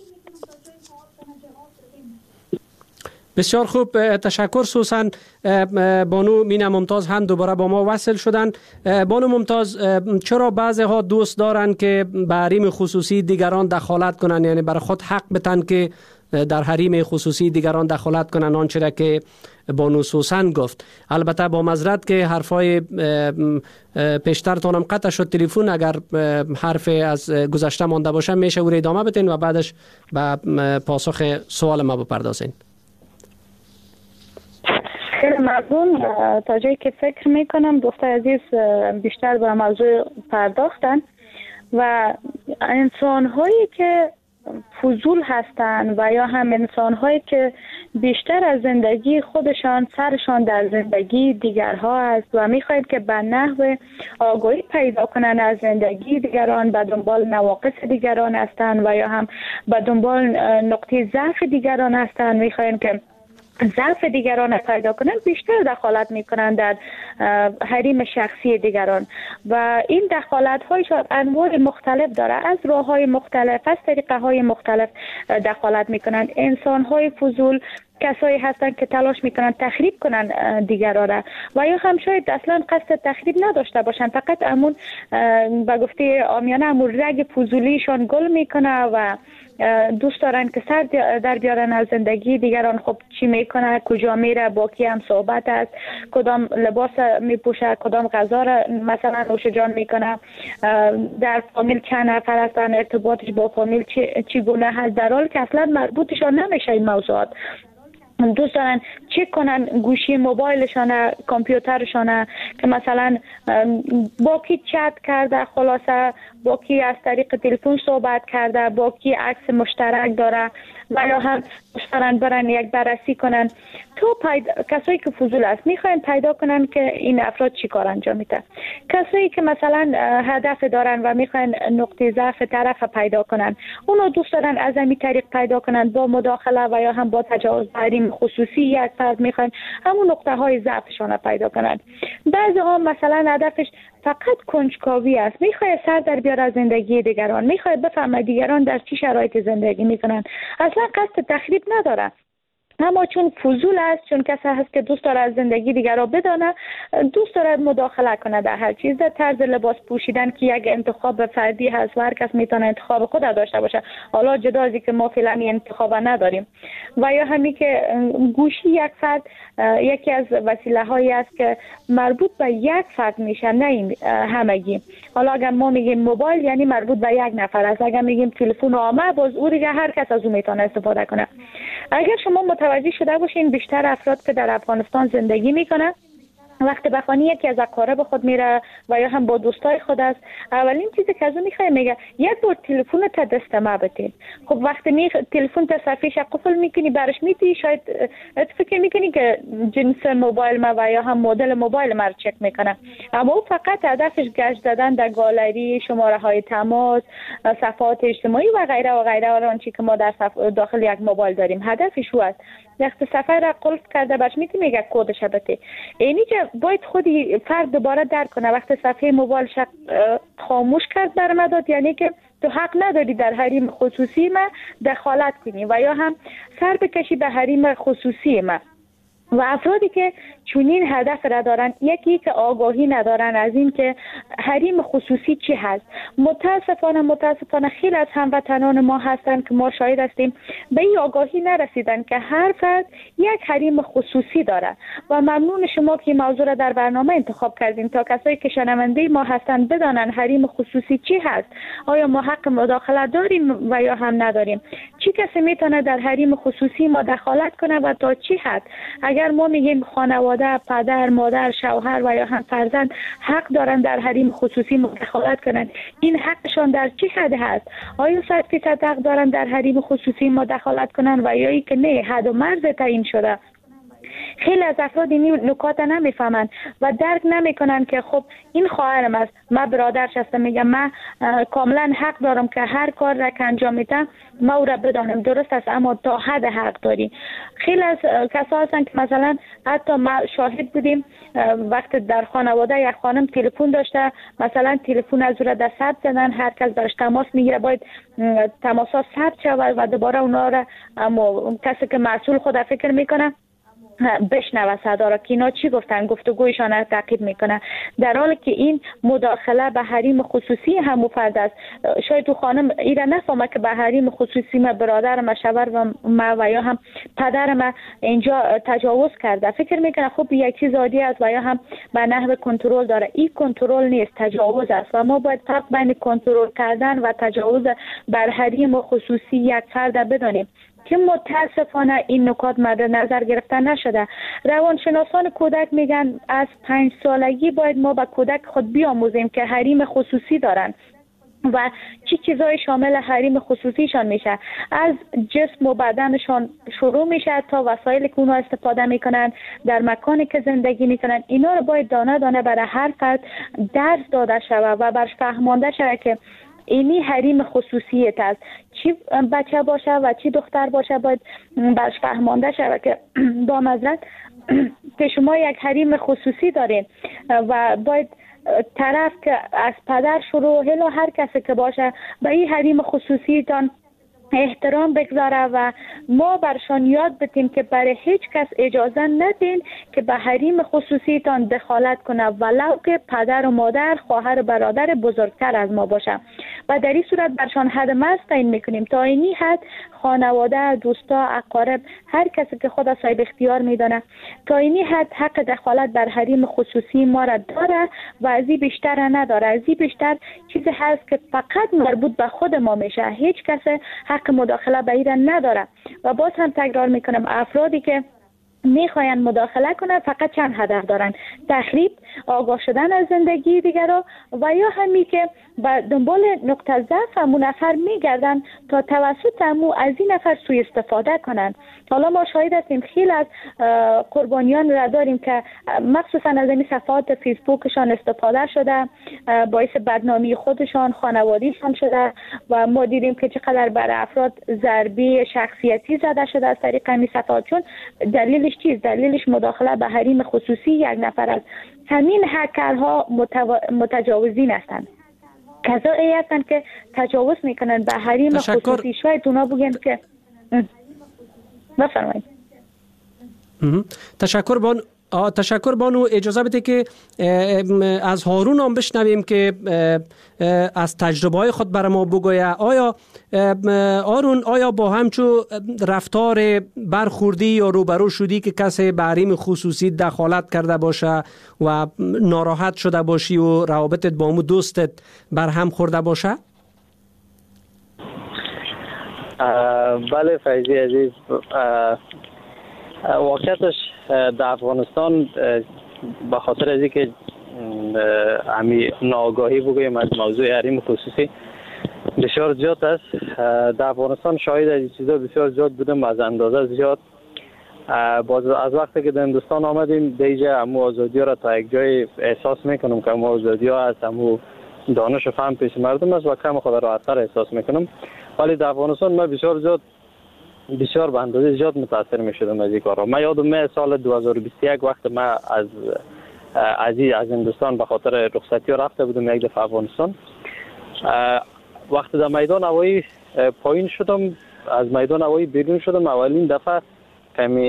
بسیار خوب، تشکر. سوسن بانو مینا ممتاز هم دوباره با ما وصل شدن. بانو ممتاز، چرا بعضی ها دوست دارن که به حریم خصوصی دیگران دخالت کنن، یعنی برای خود حق بتن که در حریم خصوصی دیگران دخالت کنن آنچه که بانو سوسن گفت؟ البته با معذرت که حرفای پیشترتانم قطع شد تلفن، اگر حرف از گذشته مانده باشه میشه او را ادامه بدین و بعدش به پاسخ سوال ما بپردازین. خیلی ممنون. تا جایی که فکر میکنم دوست عزیز بیشتر به موضوع پرداختن و انسان هایی که فضول هستند و یا هم انسان هایی که بیشتر از زندگی خودشان سرشان در زندگی دیگرها است و میخواهید که به نحو آگاهی پیدا کنند از زندگی دیگران، به دنبال نواقص دیگران هستند و یا هم به دنبال نقطه ضعف دیگران هستند، میخواهید که ضعف دیگران پیدا کنند، بیشتر دخالت میکنند در حریم شخصی دیگران و این دخالت های شاید انواع مختلف داره، از راه های مختلف، از طریقه های مختلف دخالت میکنند. انسان های فضول کسایی هستند که تلاش میکنند تخریب کنند دیگران را و یا هم شاید اصلا قصد تخریب نداشته باشند، فقط امون به گفته عامیانه امون رگ فضولیشان گل میکنه و دوست دارن که سر در بیارن از زندگی دیگران. خب چی میکنه، کجا میره، با کی هم صحبت است، کدام لباس میپوشه، کدام غذا را مثلا نوش جان میکنه، در فامیل چند نفر هستن، ارتباطش با فامیل چی چگونه هست، در حالی که اصلا مربوطشان نمیشه این موضوعات. دوست دارن چک کنن گوشی موبایلشانه، کامپیوترشانه که مثلا با کی چت کرده، خلاصه با کی از طریق تلفن صحبت کرده، با کی عکس مشترک داره و یا هم دوستان برن یک بررسی کنن. تو پیدا... کسایی که فضول است میخواین پیدا کنن که این افراد چی کار انجام میده. کسایی که مثلا هدف دارن و میخواین نقطه ضعف طرف پیدا کنن، اونو دوست دارن از همین طریق پیدا کنن، با مداخله و یا هم با تجاوز حریم خصوصی یک فرد میخواین همون نقطه های ضعفشون پیدا کنن. بعضی ها مثلا هدفش فقط کنجکاوی است، میخواد سر در بیاره از زندگی دیگران، میخواد بفهمه دیگران در چه شرایط زندگی میکنن، اصلا قصد تخریب نداره، اما چون فضول است، چون کسی هست که دوست داره از زندگی دیگر را بدانه، دوست داره مداخله کنه در هر چیز، در طرز لباس پوشیدن که یک انتخاب فردی هست و هر کس میتونه انتخاب خود داشته باشه، حالا جدا از اینکه ما فعلا این انتخاب نداریم. و یا همین که گوشی یک فرد یکی از وسیله هایی است که مربوط به یک فرد میشه، نه همگی. حالا اگر ما میگیم موبایل یعنی مربوط به یک نفر است، اگر میگیم تلفن عامه باز او دیگه هر کس از اون میتونه استفاده کنه. اگر شما متوجه شده باشین بیشتر افراد که در افغانستان زندگی میکنه وقتی به خانه یکی از اقارب خود میره و یا هم با دوستای خود است، اولین چیزی که از اون میخواد میگه یک بار تلفن تا دست ما بدید. خب وقتی می تلفن تا صفحه‌اش قفل میکنی برش میدی، شاید فکر میکنی که جنس موبایل ما و یا هم مدل موبایل ما رو چک میکنه، اما او فقط هدفش گشت زدن در گالری، شماره های تماس، صفحات اجتماعی و غیره و غیره و آنچه که ما در داخل یک موبایل داریم، هدفش او است. وقتی صفحه را قلب کرده باش میتونی میگه کدش بده. اینی که باید خودی فرد دوباره درک کنه وقتی صفحه موبایل شق خاموش کرد برام داد، یعنی که تو حق نداری در حریم خصوصی ما دخالت کنی و یا هم سر بکشی به حریم خصوصی ما. و افرادی که چنین هدف را دارن، یکی که آگاهی ندارن از این که حریم خصوصی چی هست. متاسفانه متاسفانه خیلی از هموطنان ما هستن که ما شاهد هستیم به این آگاهی نرسیدن که هر فرد یک حریم خصوصی داره. و ممنون شما که موضوع را در برنامه انتخاب کردین تا کسایی که شنونده ما هستن بدانن حریم خصوصی چی هست. آیا ما حق مداخله داریم و یا هم نداریم؟ چی کسی میتونه در حریم خصوصی ما دخالت کنه و تا چی حد؟ اگر ما میگیم خانواده، پدر، مادر، شوهر و یا هم فرزند حق دارن در حریم خصوصی مداخلت کنند، این حقشان در چه حد هست؟ آیا صد فیصد حق دارن در حریم خصوصی مداخلت کنند و یا ای که نه حد و مرز تعیین شده؟ خیلی از افراد این نکات نمیفهمند و درک نمیکنن که خب این خواهرم است، من برادرش هستم، میگم من کاملا حق دارم که هر کار را که انجام میدم ما او را بدانم، درست است، اما تا حد حق داری. خیلی از کسا هستن که مثلا حتی ما شاهد بودیم وقتی در خانواده یک خانم تلفن داشته، مثلا تلفن از او را در ثبت زدن، هر کس برش تماس میگیره باید تماسا ثبت شود و دوباره اونا را اما کسی که مسئول خود فکر میکنه بشنوه صدا را که اینا چی گفتن، گفتگویشان را تعقیب میکنه، در حالی که این مداخله به حریم خصوصی هم مفرد است. شاید تو خانم ایره نفهمه که به حریم خصوصی ما برادر ما، شوهر و ما و یا هم پدر ما اینجا تجاوز کرده، فکر میکنه خب یک چیز عادی است و یا هم به نحو کنترل داره. این کنترل نیست، تجاوز است و ما باید فرق بین کنترل کردن و تجاوز بر حریم خصوصی یک فرد بدانیم که متاسفانه این نکات مد نظر گرفته نشده. روانشناسان کودک میگن از پنج سالگی باید ما به کودک خود بیاموزیم که حریم خصوصی دارن و چی چیزای شامل حریم خصوصیشان میشه. از جسم و بدنشان شروع میشه تا وسایلی که اونا استفاده میکنن، در مکانی که زندگی میکنن، اینا رو باید دانه دانه برای هر فرد درس داده شود و برش فهمانده شود که اینی حریم خصوصیت است. چی بچه باشه و چی دختر باشه باید برش فهمانده شود که با معذرت که شما یک حریم خصوصی دارین و باید طرف که از پدر شروع هلو هر کسی که باشه به این حریم خصوصیتان احترام بگذاره و ما برشان یاد بدیم که برای هیچ کس اجازه ندین که به حریم خصوصیتان دخالت کنه، ولو که پدر و مادر، خواهر و برادر بزرگتر از ما باشه. و در این صورت برشان حد مرز تعیین میکنیم. تا اینی حد خانواده، دوستا، اقارب، هر کسی که خود صاحب اختیار میدانه تا اینی حد حق دخالت در حریم خصوصی ما را داره و از این بیشتر نداره. از این بیشتر چیزی هست که فقط مربوط به خود ما میشه. هیچ کس حق مداخله به این نداره. و باز هم تکرار میکنم، افرادی که میخواین مداخله کنن فقط چند هدف دارن: تخریب، آگاه شدن از زندگی دیگران و یا همی که به دنبال نقطه ضعف همون نفر میگردن تا توسط همون از این نفر سوء استفاده کنن. حالا ما شاهد هستیم خیلی از قربانیان را داریم که مخصوصا از این صفحات فیسبوکشان استفاده شده، باعث بدنامی خودشان، خانوادیشان شده و ما دیدیم که چقدر بر افراد ضربه شخصیتی زده شده از طریق همین صفحات. چون دلیلش چیست؟ دلیلش مداخله به حریم خصوصی یک نفر است. همین هکرها متو... متجاوزین هستند، کسایی هستند که تجاوز میکنن به حریم تشکر. خصوصی. شاید اونا بگن که بفرمایید. تشکر بان تشکر بانو. اجازه بده که از هارون هم بشنویم که از تجربه های خود برای ما بگویه. آیا هارون، آیا با همچو رفتار برخوردی یا روبرو شدی که کسی به حریم خصوصی دخالت کرده باشه و ناراحت شده باشی و روابطت با اون دوستت بر هم خورده باشه؟ بله فیضی عزیز، واقعیتش در افغانستان به خاطر از اینکه همی ناآگاهی بگویم از موضوع حریم خصوصی بسیار زیاد است. در افغانستان شاهد از این چیزا بسیار زیاد بودم، از اندازه زیاد. باز از وقتی که در هندوستان آمدیم دیگه همو آزادی ها را تا یک جای احساس میکنم که همو آزادی ها از همو دانش و فهم پیش مردم است و کم خود راحت‌تر احساس میکنم. ولی در افغانستان ما بسیار زیاد بسیار به اندازه زیاد متاثر می شدم از این کارا. من یادم میاد سال دو هزار و بیست و یک وقت ما از از از هندوستان به خاطر رخصتی رفته بودم یک دفعه افغانستان. وقت در میدان هوایی پایین شدم، از میدان هوایی بیرون شدم، اولین دفعه کمی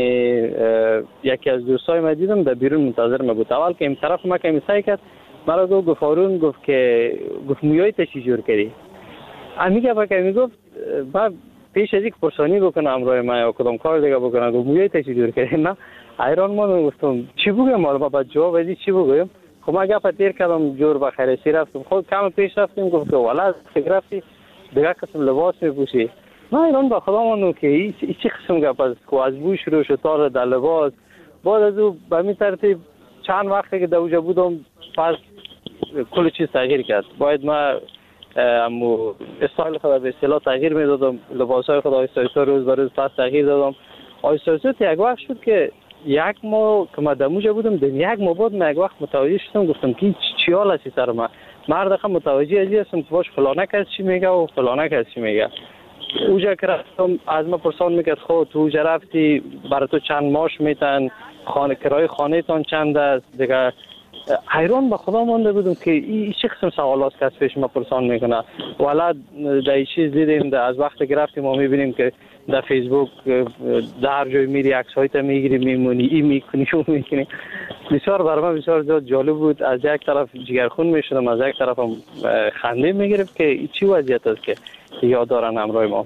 یکی از دوستای ما دیدم در بیرون منتظر ما بود. اول که این طرف ما کمی سعی کرد مرا گفت گفت هارون، گفت که گفت مویای تا چی جور کردی؟ امیگه با کمی گفت با پیش از اینکه پرسانی بکنم امروی ما یا کدام کار دیگه بکنم گفت مویای تا چی جور کردی؟ نه حیران ماندم، گفتم چی بگم؟ ما بعد جواب بدی چی بگم؟ خب ما گپ تیر کردم، جور به خیرسی رفتم. خود کم پیش رفتیم، گفت والا رفتی دیگه قسم لباس میپوشی. من ایران با خدا ماندم که این چی قسم گپ است که از بوی شروع شد تا در لباس. بعد از او به همین ترتیب چند وقتی که در اوجا بودم پس کل چیز تغییر کرد. باید ما امو استایل خود به اصطلاح تغییر میدادم، لباسای خود آیسته آیسته روز به روز پس تغییر دادم. آیسته آیسته یک وقت شد که یک ماه که ما در اوجا بودم، در یک ماه بعد من یک وقت متوجه شدم، گفتم که چی حال است سر ما؟ مرد خود متوجه ازی هستم که باش فلانه کس چی میگه و فلانه کس چی میگه. اوجا که رفتم از ما پرسان میکرد خود تو اوجا رفتی برای تو چند ماش میتن، خانه کرای خانه تان چند است دیگه. حیران به خدا مانده بودم که این چه قسم سوالات که از پیش ما پرسان میکنه. والا در این چیز دیدیم از وقتی که رفتیم ما میبینیم که در فیسبوک در هر جای میری عکس هایت میگیری میمونی این میکنی اون میکنی. بسیار برای من بسیار زیاد جالب بود. از یک طرف جگرخون میشدم، از یک طرف هم خنده میگرفت که این چی وضعیت است که یاد دارن همراه ما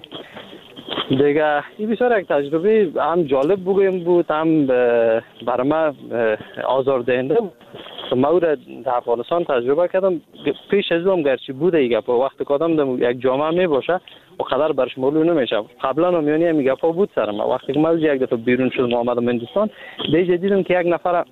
دیگه. این بسیار یک تجربه هم جالب بگویم بود، هم برای من آزاردهنده بود. ما او را در افغانستان تجربه کردم. پیش از اون گرچه بوده ای گپا وقتی کادم یک جامعه می باشه و قدر برش معلوم نمیشه. قبلا هم یعنی می گپا بود سر ما. وقتی که ما یک دفعه بیرون شدم آمدم هندوستان دیگه دیدم که یک نفر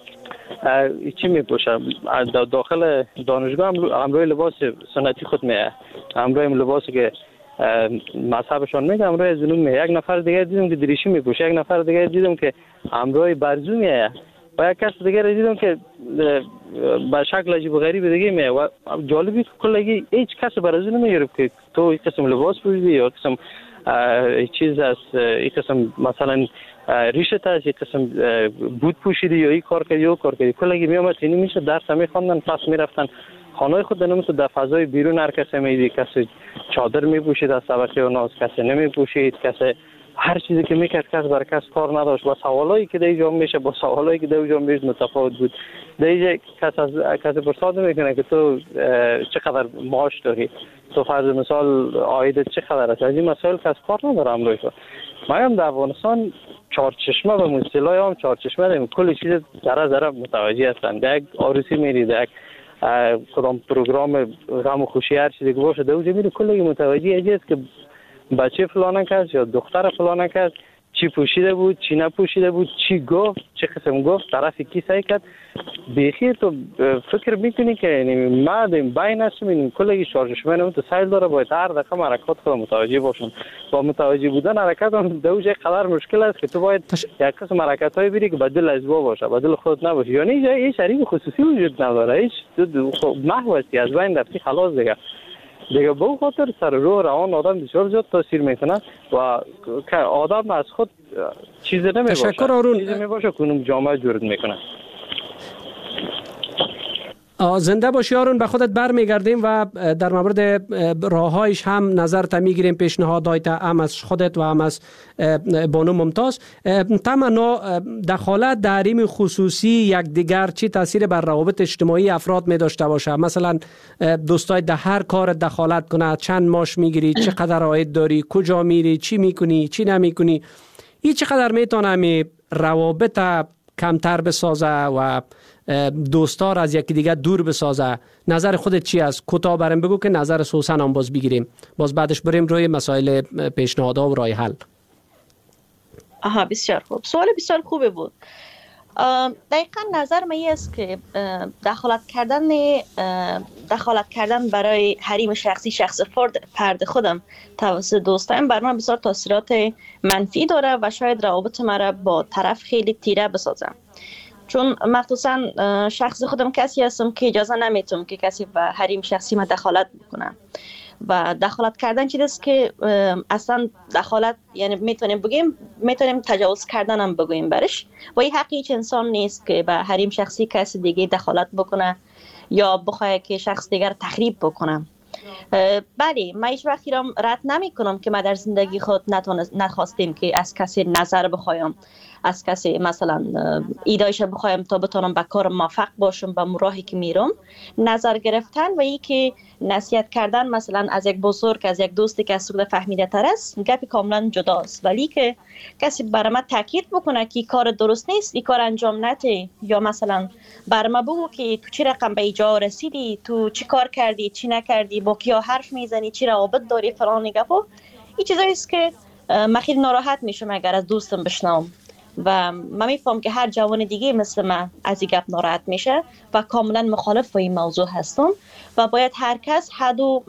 چی می پوشه داخل دانشگاه همراه لباس سنتی خود میه، همراه لباسی که مذهبشان میگه همراه زنون میه. یک نفر دیگه دیدم که دریشی می پوشه، یک نفر دیگه دیدم که همراه برزو میه و یک کس دیگه را دیدم که به شکل عجیب و غریب دیگه میه. و جالبی که کلگی هیچ کس برازو نمیگرفت که تو این قسم لباس پوشیدی یا قسم چیز است، این قسم مثلا ریشت است، این قسم بود پوشیدی یا این کار کردی یا کار کردی. کلگی میامد اینی میشه درس میخواندن پس میرفتن خانه خود. نمیشه در فضای بیرون هر کسی میدی، کسی چادر میپوشید از طبقه و ناز، کسی نمیپوشید، کسی هر چیزی که میکرد کس بر کس کار نداشت و سوالایی که در اینجا میشه با سوالایی که در اونجا میشه متفاوت بود. در اینجا کس از کس پرساد میکنه که تو چقدر معاش داری، تو فرض مثال عاید چقدر است، از این مسائل کس کار نداره امروز. ما هم در افغانستان چهار چشمه به مصطلح هم چهار چشمه داریم، کل چیز ذره ذره متوجه هستند. یک عروسی میری، یک کدام پروگرام غم و خوشی هر چیزی که باشه در اونجا میری کلی متوجه است که بچه فلان کس یا دختر فلان کس چی پوشیده بود، چی نپوشیده بود، چی گفت، چه قسم گفت، طرف کی سعی کرد. بیخی تو فکر میکنی که یعنی ما دیم بین هستیم، این کلی شارژشمن تو سایل داره، باید هر دقیقه حرکات خود متوجه باشن. با متوجه بودن حرکت هم دوجه قدر مشکل است که تو باید تش... یک قسم حرکت های بری که بدل از با باشه، بدل خود نباشه. یعنی جای شریک خصوصی وجود نداره، هیچ محو هستی از بین رفتی خلاص دیگه. دیگه به خاطر سر رو روان آدم بسیار زیاد تاثیر میکنه و که آدم از خود چیزی نمیباشه، تشکر آرون. چیزی میباشه کنم جامعه جورد میکنه. زنده باشی آرون، به خودت برمیگردیم و در مورد راههایش هم نظر تا میگیریم، پیشنهادات هم از خودت و هم از بانو ممتاز. تمنا دخالت در حریم خصوصی یکدیگر چی تاثیر بر روابط اجتماعی افراد می داشته باشه؟ مثلا دوستای در هر کار دخالت کنه، چند ماش میگیری، چقدر عاید داری، کجا میری، چی میکنی، چی نمیکنی، این چقدر میتونه می روابط کمتر بسازه و دوستار از یکی دیگه دور بسازه؟ نظر خودت چی است؟ کوتاه برام بگو که نظر سوسن هم باز بگیریم، باز بعدش بریم روی مسائل پیشنهادها و راه حل. آها بسیار خوب، سوال بسیار خوبه بود. دقیقا نظر من این است که دخالت کردن دخالت کردن برای حریم شخصی شخص فرد فرد خودم توسط دوستایم بر من بسیار تاثیرات منفی داره و شاید روابط مرا با طرف خیلی تیره بسازم. چون مخصوصا شخص خودم کسی هستم که اجازه نمیتونم که کسی به حریم شخصی ما دخالت بکنه و دخالت کردن چیزی که اصلا دخالت یعنی میتونیم بگیم میتونیم تجاوز کردن هم بگوییم برش و این حق هیچ انسان نیست که به حریم شخصی کسی دیگه دخالت بکنه یا بخواد که شخص دیگر تخریب بکنه. بله ما هیچ وقتی را رد نمی کنم که ما در زندگی خود نخواستیم که از کسی نظر بخوایم، از کسی مثلا ایدایش بخوایم تا بتونم به کار موفق باشم به راهی که میرم. نظر گرفتن و ای که نصیحت کردن مثلا از یک بزرگ، از یک دوستی که از سود فهمیده تر است گپ کاملا جداست، ولی که کسی برای من تاکید بکنه که کار درست نیست، این کار انجام نده، یا مثلا برای من بگو که تو چی رقم به اینجا رسیدی، تو چی کار کردی، چی نکردی، با کیا حرف میزنی، چی روابط داری، فلان گپا، این چیزایی است که من خیلی ناراحت میشم اگر از دوستم بشنوم و من میفهم که هر جوان دیگه مثل من از این گپ ناراحت میشه و کاملا مخالف با این موضوع هستم و باید هر کس حد و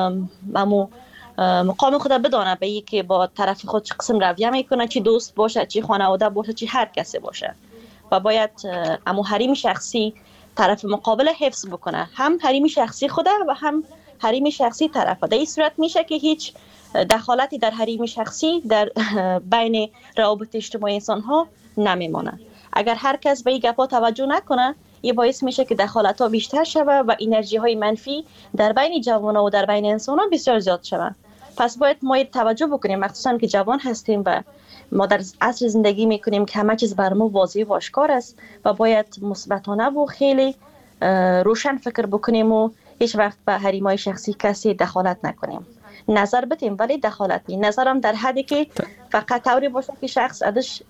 ممو مقام خود بدانه به این که با طرف خود چه قسم رویه میکنه، چی دوست باشه، چی خانواده باشه، چی هر کسی باشه و باید امو حریم شخصی طرف مقابل حفظ بکنه، هم حریم شخصی خوده و هم حریم شخصی طرف. در این صورت میشه که هیچ دخالتی در حریم شخصی در بین روابط اجتماعی انسان ها نمیمانه. اگر هر کس به این گپا توجه نکنه این باعث میشه که دخالت ها بیشتر شوه و انرژی های منفی در بین جوان ها و در بین انسان ها بسیار زیاد شوه. پس باید ما توجه بکنیم، مخصوصا که جوان هستیم و ما در عصر زندگی میکنیم که همه چیز بر ما واضح و آشکار است و باید مثبتانه و خیلی روشن فکر بکنیم و هیچ وقت به حریم های شخصی کسی دخالت نکنیم. نظر بدیم ولی دخالت نی. نظرم در حدی که فقط طوری باشه که شخص ازش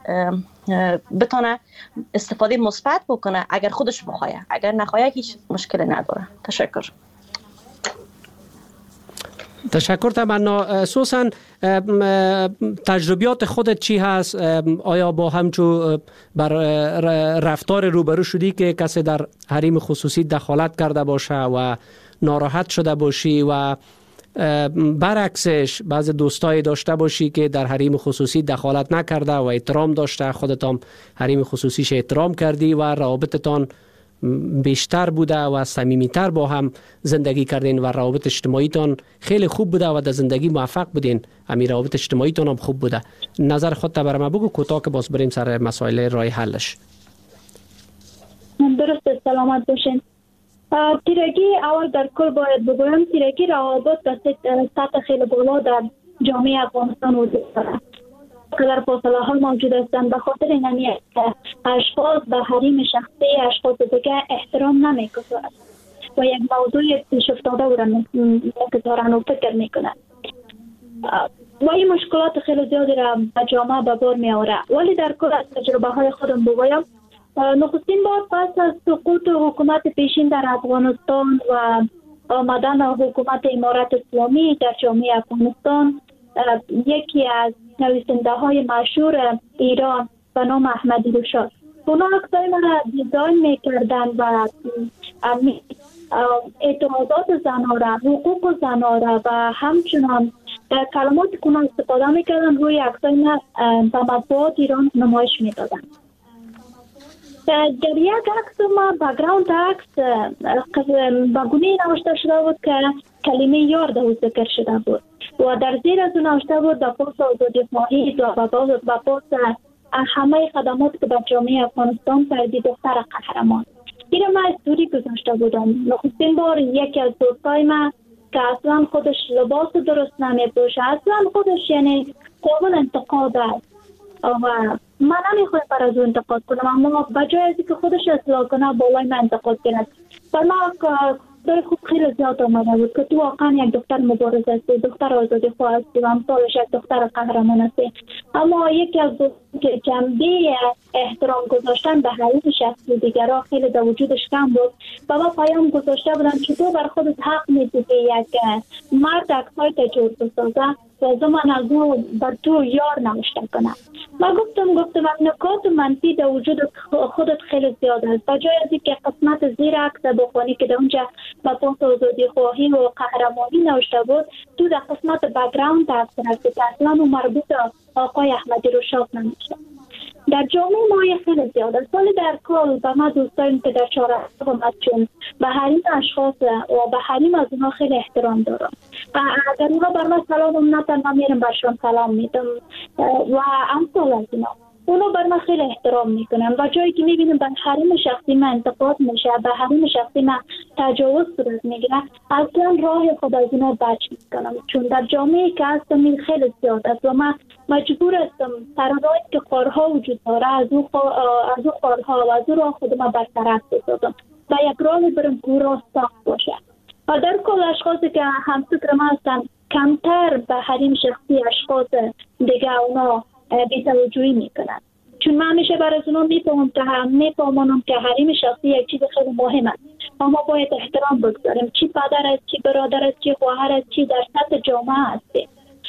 بتونه استفاده مثبت بکنه اگر خودش بخواد، اگر نخواد هیچ مشکلی نداره. تشکر. تشکر تمنا. سوسن تجربیات خودت چی هست؟ آیا با همچو بر رفتار روبرو شدی که کسی در حریم خصوصی دخالت کرده باشه و ناراحت شده باشی و برعکسش بعض دوستایی داشته باشی که در حریم خصوصی دخالت نکرده و احترام داشته، خودت هم حریم خصوصیش احترام کردی و روابطتان بیشتر بوده و صمیمیتر با هم زندگی کردین و روابط اجتماعیتان خیلی خوب بوده و در زندگی موفق بودین، همین روابط اجتماعیتان هم خوب بوده. نظر خودت برای ما بگو کوتاه که باز بریم سر مسائل راه حلش. درست، سلامت باشین. تیرگی اول در کل باید بگویم تیرگی روابط در سطح خیلی بالا در جامعه افغانستان وجود دارد. قدر فاصله ها موجود هستند، به خاطر اینمی که اشخاص به حریم شخصی اشخاص دیگه احترام نمیگذارند و یک موضوع پیش افتاده او را میگذارند و فکر میکنند و این مشکلات خیلی زیادی را به جامعه به بار می آورد. ولی در کل از تجربه های خودم بگویم، نخستین بار پس از سقوط حکومت پیشین در افغانستان و آمدن حکومت امارت اسلامی در جامعه افغانستان، یکی از نویسنده های مشهور ایران به نام احمدی رشاد، اونا اکثر ما را دیزاین میکردن و اعتراضات زنها را، حقوق زنها را و همچنان در کلمات که استفاده میکردن روی عکسای ما به مطبوعات ایران نمایش میدادن. در یک عکس ما بگراوند عکس با گونه نوشته شده بود که کلمه یار در ذکر شده بود و در زیر از نوشته بود به پاس آزادی خواهی و به پاس همه خدمات که به جامعه افغانستان کردی دختر قهرمان. این ما استوری گذاشته بودم. نخستین بار یکی از دوستای ما که اصلا خودش لباس درست نمیپوشه، اصلا خودش یعنی قابل انتقاد است و من نمیخوایم پر از او انتقاد کنم، اما بجای از که خودش اصلاح کنه بالای من انتقاد کنه. بر ما داره خوب خیلی زیاد آمده بود که تو واقعا یک دختر مبارز هستی، دختر آزادی خواه هستی و امثالش یک دختر قهرمان هستی. اما یکی از که جنبه احترام گذاشتن به حقوق شخصی دیگران خیلی در وجودش کم بود و ما پیام گذاشته بودن که تو بر خودت حق میدیدی یک مرد عکسای تجور بسازه و زمان از او بر تو یار نوشته کنه. ما گفتم گفتم نکات منفی در وجود خودت خیلی زیاد است. بجای از اینکه قسمت زیر عکس بخونی که در اونجا با پاس آزادی خواهی و قهرمانی نوشته بود، تو در قسمت بک‌گراند عکس هستی که اصلا اون مربوط آقای احمدی رشاد نمیشه. در جامعه ما خیلی زیاد است، ولی در کل به ما دوستاییم که در چهارراه و چون به حریم اشخاص و به حریم از اونها خیلی احترام دارم و اگر اونها بر من سلام نتن من میرم برشان سلام میدم و امثال از اینا. اونو بر من خیلی احترام میکنن و جایی که میبینم به حریم شخصی من انتقاد میشه، به حریم شخصی من تجاوز صورت میگیره، اصلا راه خود از اینا بچ میکنم، چون در جامعه که هستم این خیلی زیاد است و من مجبور هستم سر راهی که خارها وجود داره از او از او خارها و از او راه خود ما برطرف بسازم و یک راهی برم که راه ساخت باشه. و در کل اشخاصی که همفکر ما هستن کمتر به حریم شخصی اشخاص دیگه اونا بی‌توجهی میکنن، چون من همیشه برای از اونا میفهمم که هم میفهمم که حریم شخصی یک چیز خیلی مهم است. ما باید احترام بگذاریم، چی پدر است، چی برادر است، چی خواهر است، چی در سطح جامعه هستی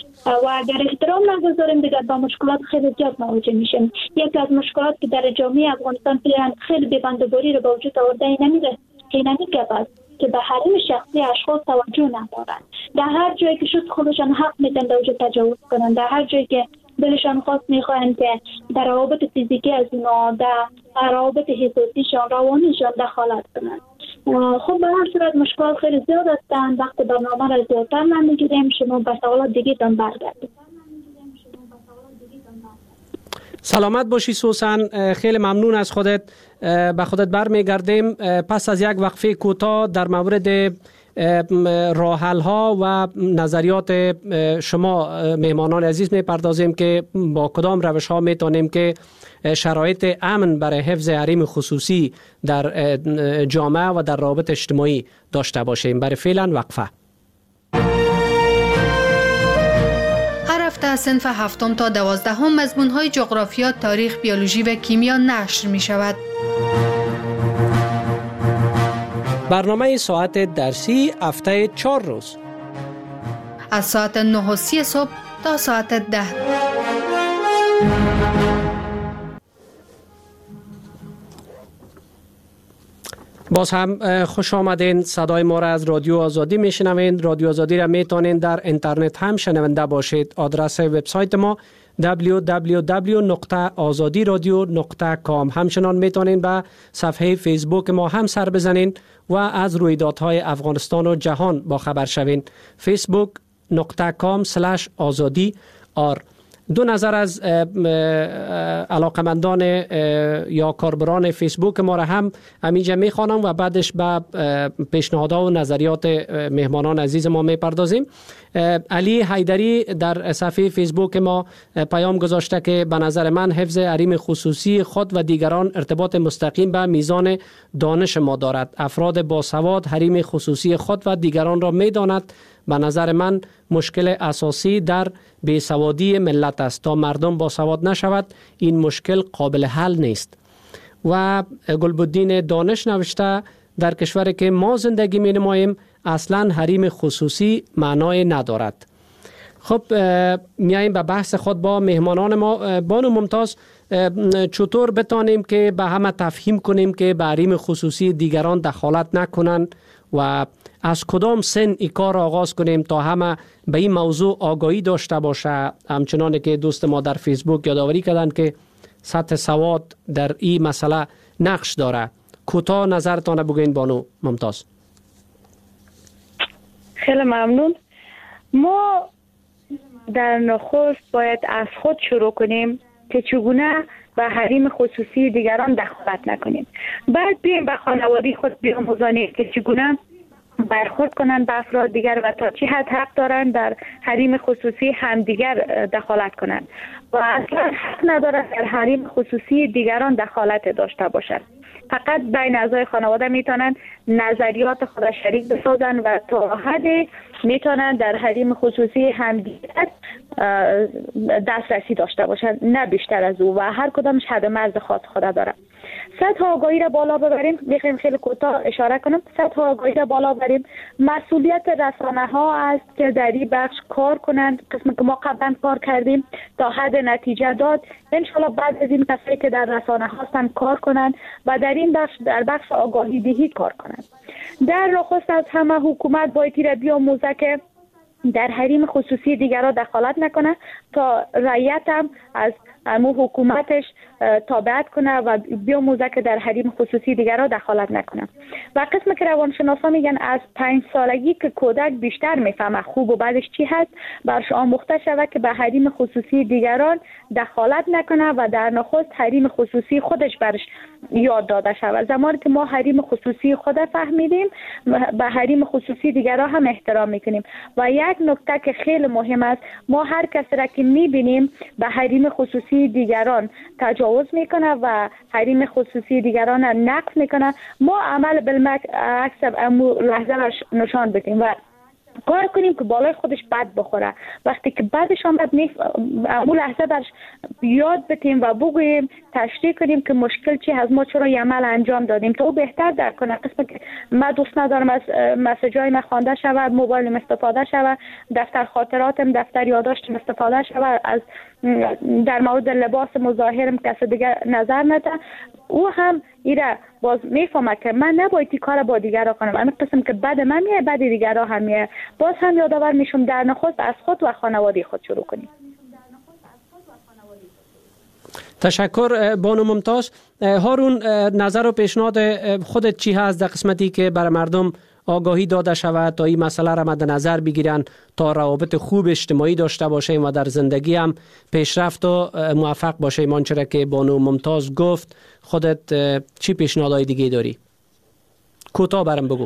و اگر احترام نگذاریم دیگر با مشکلات خیلی زیاد مواجه میشیم. یکی از مشکلات که در جامعه افغانستان خیلی بی‌بندوباری رو به وجود آورده اینمیه اینمی که بس که به حریم شخصی اشخاص توجه ندارند. در هر جایی که شد خودشان حق میدن در وجود تجاوز کنند، در هر جایی که دلشان خواست میخواهند که در روابط فیزیکی از اونا، در روابط حساسیشان، روانیشان دخالت کنند. خب به هر صورت مشکلات خیلی زیاد هستند. وقت برنامه را زیادتر نمیگیریم، شما به سوالات دیگه تان برگردید. سلامت باشی سوسن، خیلی ممنون از خودت. به خودت برمیگردیم پس از یک وقفه کوتاه در مورد راه‌حل ها و نظریات شما مهمانان عزیز میپردازیم که با کدام روش ها میتونیم که شرایط امن برای حفظ حریم خصوصی در جامعه و در روابط اجتماعی داشته باشیم. برای فعلا وقفه. هر هفته از صنف هفتم تا دوازدهم مضمون‌های جغرافیا، تاریخ، بیولوژی و کیمیا نشر می شود. برنامه ساعت درسی هفته چهار روز از ساعت نه و سی صبح تا ساعت ده. باز هم خوش آمدین. صدای ما را از رادیو آزادی میشنوین. رادیو آزادی را میتونین در اینترنت هم شنونده باشید. آدرس وبسایت ما دبلیو دبلیو دبلیو نقطه آزادی رادیو نقطه کام. همچنان میتونین به صفحه فیسبوک ما هم سر بزنین و از رویدادهای افغانستان و جهان با خبر شوین. فیسبوک نقطه کام سلش آزادی آر. دو نظر از علاقمندان یا کاربران فیسبوک ما را هم همینجا میخوانم و بعدش به پیشنهادها و نظریات مهمانان عزیز ما میپردازیم. علی حیدری در صفحه فیسبوک ما پیام گذاشته که به نظر من حفظ حریم خصوصی خود و دیگران ارتباط مستقیم به میزان دانش ما دارد. افراد باسواد حریم خصوصی خود و دیگران را میداند. به نظر من مشکل اساسی در بیسوادی ملت است. تا مردم باسواد نشود این مشکل قابل حل نیست. و گلبدین دانش نوشته در کشوری که ما زندگی می نماییم اصلا حریم خصوصی معنای ندارد. خب میاییم به بحث خود با مهمانان ما. بانو ممتاز، چطور بتانیم که به همه تفهیم کنیم که به حریم خصوصی دیگران دخالت نکنند و از کدام سن این کار آغاز کنیم تا همه به این موضوع آگاهی داشته باشه؟ همچنان که دوست ما در فیسبوک یادآوری کردن که سطح سواد در این مسئله نقش داره. کوتاه نظرتان بگوین بانو ممتاز. خیلی ممنون. ما در نخست باید از خود شروع کنیم که چگونه به حریم خصوصی دیگران دخالت نکنیم. بعد بیایم به خانواده خود بیاموزانیم که چگونه برخورد کنند به افراد دیگر و تا چه حد حق دارند در حریم خصوصی همدیگر دخالت کنند و اصلا حق ندارند در حریم خصوصی دیگران دخالت داشته باشند. فقط بین اعضای خانواده میتونن نظریات خود شریک بسازن و تا حدی میتونن در حریم خصوصی همدیگر دسترسی داشته باشن، نه بیشتر از او، و هر کدامش حد مرز خاص خود داره. سطح آگاهی را بالا ببریم. بخوایم خیلی کوتاه اشاره کنم، سطح آگاهی را بالا ببریم. مسئولیت رسانه ها است که در این بخش کار کنند. قسمی که ما قبلا کار کردیم تا حد نتیجه داد. انشالله بعد از این کسایی که در رسانه هستن کار کنند و در این بخش در بخش آگاهی دهی کار کنند. در نخست از همه حکومت باید را بیاموزه که در حریم خصوصی دیگران دخالت نکنه تا رعیت هم از امو حکومتش تابعیت کنه و بیاموزه که در حریم خصوصی دیگران دخالت نکنه. و قسم که روانشناسا میگن از پنج سالگی که کودک بیشتر میفهمه خوب و بعدش چی هست، برش آموخته شود که به حریم خصوصی دیگران دخالت نکنه و در نخست حریم خصوصی خودش برش یاد داده شود. زمانی که ما حریم خصوصی خود فهمیدیم به حریم خصوصی دیگران هم احترام میکنیم. و یک نکته که خیلی مهم است، ما هر کسی را که میبینیم به حریم خصوصی دیگران تجاوز میکنه و حریم خصوصی دیگران نقض میکنه، ما عمل بالعکس امو لحظه نشان بدیم و کار کنیم که بالای خودش بد بخوره. وقتی که بعدش آمد امو لحظه برش یاد بتیم و بگوییم، تشریح کنیم که مشکل چی از ما چرا یه عمل انجام دادیم تا او بهتر درک کنه. قسم که من دوست ندارم از مسیجای من خوانده شود، موبایل استفاده شود، دفتر خاطراتم، دفتر یادداشتم استفاده شود، از در مورد لباس مظاهرم کسی دیگه نظر نده، او هم ایره باز میفهمه که من نباید این کار با دیگر را کنم. اما قسم که بعد من میه بعد دیگر را هم میه. باز هم یادآور میشم در نخست از خود و خانواده خود شروع کنیم. تشکر بانو ممتاز. هارون، نظر و پیشنهاد خودت چی هست در قسمتی که برای مردم آگاهی داده شود تا این مسئله را مد نظر بگیرن تا روابط خوب اجتماعی داشته باشیم و در زندگی هم پیشرفت و موفق باشیم؟ آنچه که بانو ممتاز گفت، خودت چی پیشنهادهای دیگه داری؟ کوتاه برام بگو.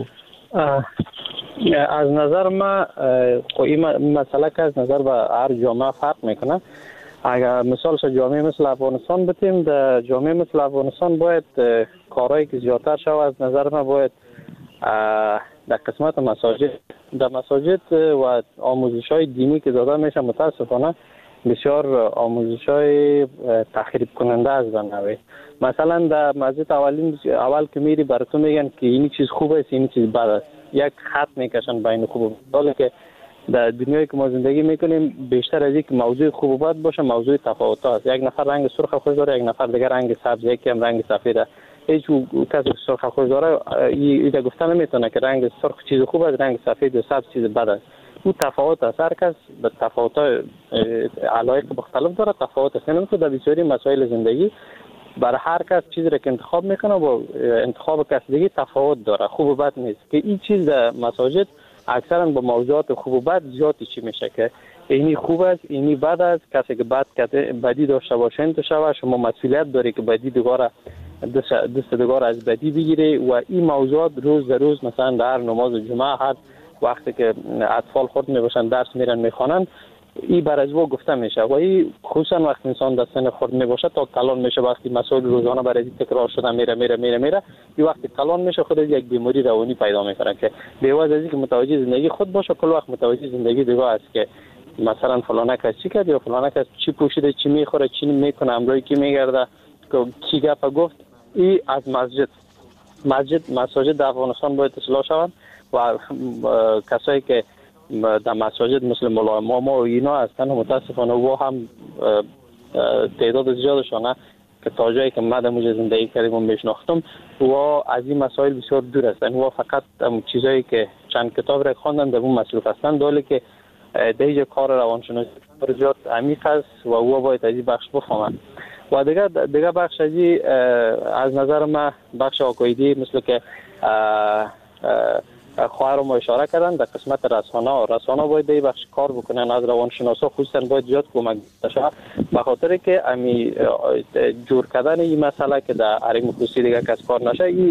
از نظر ما این مسئله که از نظر به هر جامعه فرق میکنه. اگر مثالش جامعه مثل افغانستان بتیم، در جامعه مثل افغانستان باید کارهایی که زیادتر شود. از نظر ما باید در قسمت مساجد در مساجد و آموزش های دینی که داده میشه متاسفانه بسیار آموزش های تخریب کننده است. بنابراین مثلا در مسجد اولین اول که میری براتون میگن که این چیز خوبه است، این چیز بد است، یک خط میکشن بین خوب و بد. حالا که در دنیایی که ما زندگی میکنیم بیشتر از یک موضوع خوب و بد باشه موضوع تفاوت است. یک نفر رنگ سرخ خوش داره، یک نفر دیگر رنگ سبز، یکی هم رنگ سفید. هیچ کسی سرخ خوش داره ایده گفتن نمیتونه که رنگ سرخ چیز خوب است، رنگ سفید و سبز چیز بد است. او تفاوت است. هر کس به تفاوت‌های علایق مختلف داره، تفاوت است. یعنی در بسیاری مسائل زندگی برای هر کس چیزی را که انتخاب میکنه با انتخاب کس دیگه تفاوت داره، خوب و بد نیست. که این چیز در مساجد اکثرا با موضوعات خوب و بد زیادی چی میشه که اینی خوب است، اینی بد است. کسی که بد بدی داشته باشه انتشار شما مسئولیت داری که بدی دیگاره دست دست دیگار از بدی بگیره و این موضوعات روز در روز مثلا در نماز جمعه هر وقتی که اطفال خود میباشن درس میرن میخوانن این بر از او گفته میشه و این خصوصا وقتی انسان در سن خود میباشه تا کلان میشه وقتی مسائل روزانه برای تکرار شده میره میره میره میره این وقتی کلان میشه خود یک بیماری روانی پیدا میکنه که بیواز از اینکه متوجه زندگی خود باشه کل وقت متوجه زندگی دیگه است که مثلا فلانه کس چی کرد یا فلانه کس چی پوشیده چی میخوره چی میکنه امروز کی میگرده کی گپ گفت. این از مسجد مسجد مساجد در افغانستان باید اصلاح شوند و کسایی که در مساجد مثل مولا امام و اینا هستن متاسفانه و هم تعداد زیادشانه که تا جایی که من در زندگی کردیم و میشناختم و از این مسائل بسیار دور هستن و فقط چیزایی که چند کتاب را خواندن در اون مسلوک هستن داله که دیگه کار روانشناسی زیاد عمیق است و او باید از این بخش بفهمن. و دیگه دیگه بخش از این از نظر من بخش عقایدی مثل که خواهر ما اشاره کردن در قسمت رسانه رسانه باید این بخش کار بکنن از روانشناسا خصوصا باید زیاد کمک بشه به خاطر که امی جور کردن این مسئله که در حریم خصوصی دیگه کس کار نشه این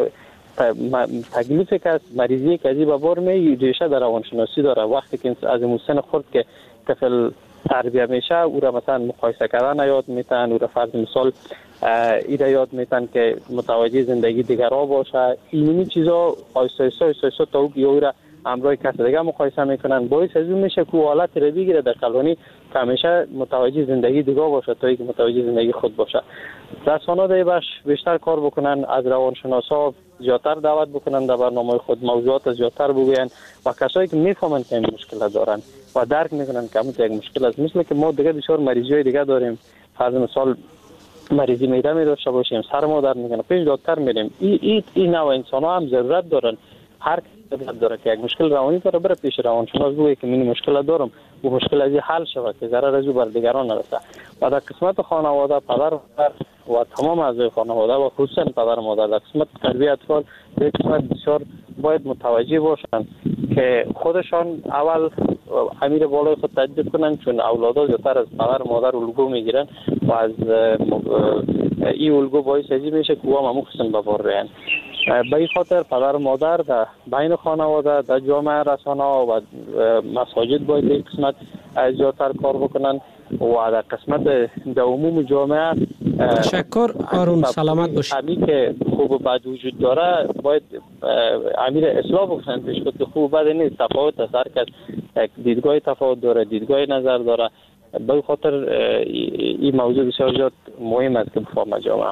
تکلیفی که از مریضی که از این ببار می ریشه در روانشناسی داره. وقتی که از سن خورد که طفل تربیه میشه او را مثلا مقایسه کردن یاد میتن او را فرض مثال ای را یاد میتن که متوجه زندگی دیگرها باشه. اینی چیزا آیسته آیسته آیسته تا او یا او را همراه کس دیگه مقایسه میکنن باعث از اون میشه که حالت را بگیره در کلانی که همیشه متوجه زندگی دیگه باشه تا اینکه متوجه زندگی خود باشه. رسانه‌ها در باش بیشتر کار بکنن از روانشناسا زیادتر دعوت بکنن در برنامه خود موضوعات زیادتر بگوین و کسایی که میفهمن که این مشکل دارن و درک میکنن که همون یک مشکل است. مثل که ما دیگه بسیار مریضی دیگه داریم فرض مثال مریضی معده می داشته باشیم سر ما درد میکنه پیش دکتر میریم این این این نوع انسان ها هم ضرورت دارن هر ضرورت داره که یک مشکل روانی داره بره پیش روانشناس بگه که من مشکل دارم و مشکل از این حل شود که ضرر از او بر دیگران نرسه. و در قسمت خانواده پدر و تمام اعضای خانواده و خصوصا پدر مادر در قسمت تربیت اطفال به قسمت بسیار باید متوجه باشند که خودشان اول امیر بالای خود تجدید کنن چون اولادها زیادتر از پدر مادر الگو میگیرن و از این الگو باعث ازی میشه که او هم همون قسم ببار رهن. به این خاطر پدر مادر در بین خانواده در جامعه رسانه و مساجد باید این قسمت زیادتر کار بکنن و در قسمت در عموم جامعه تشکر آرون سلامت باشید. همین که خوب و بد وجود داره باید امیر اصلاح بکنن پیش خود که خوب و بد نیست تفاوت است هر کس دیدگاه تفاوت داره دیدگاه نظر داره. به خاطر این موضوع بسیار زیاد مهم است که بفهمه جامعه.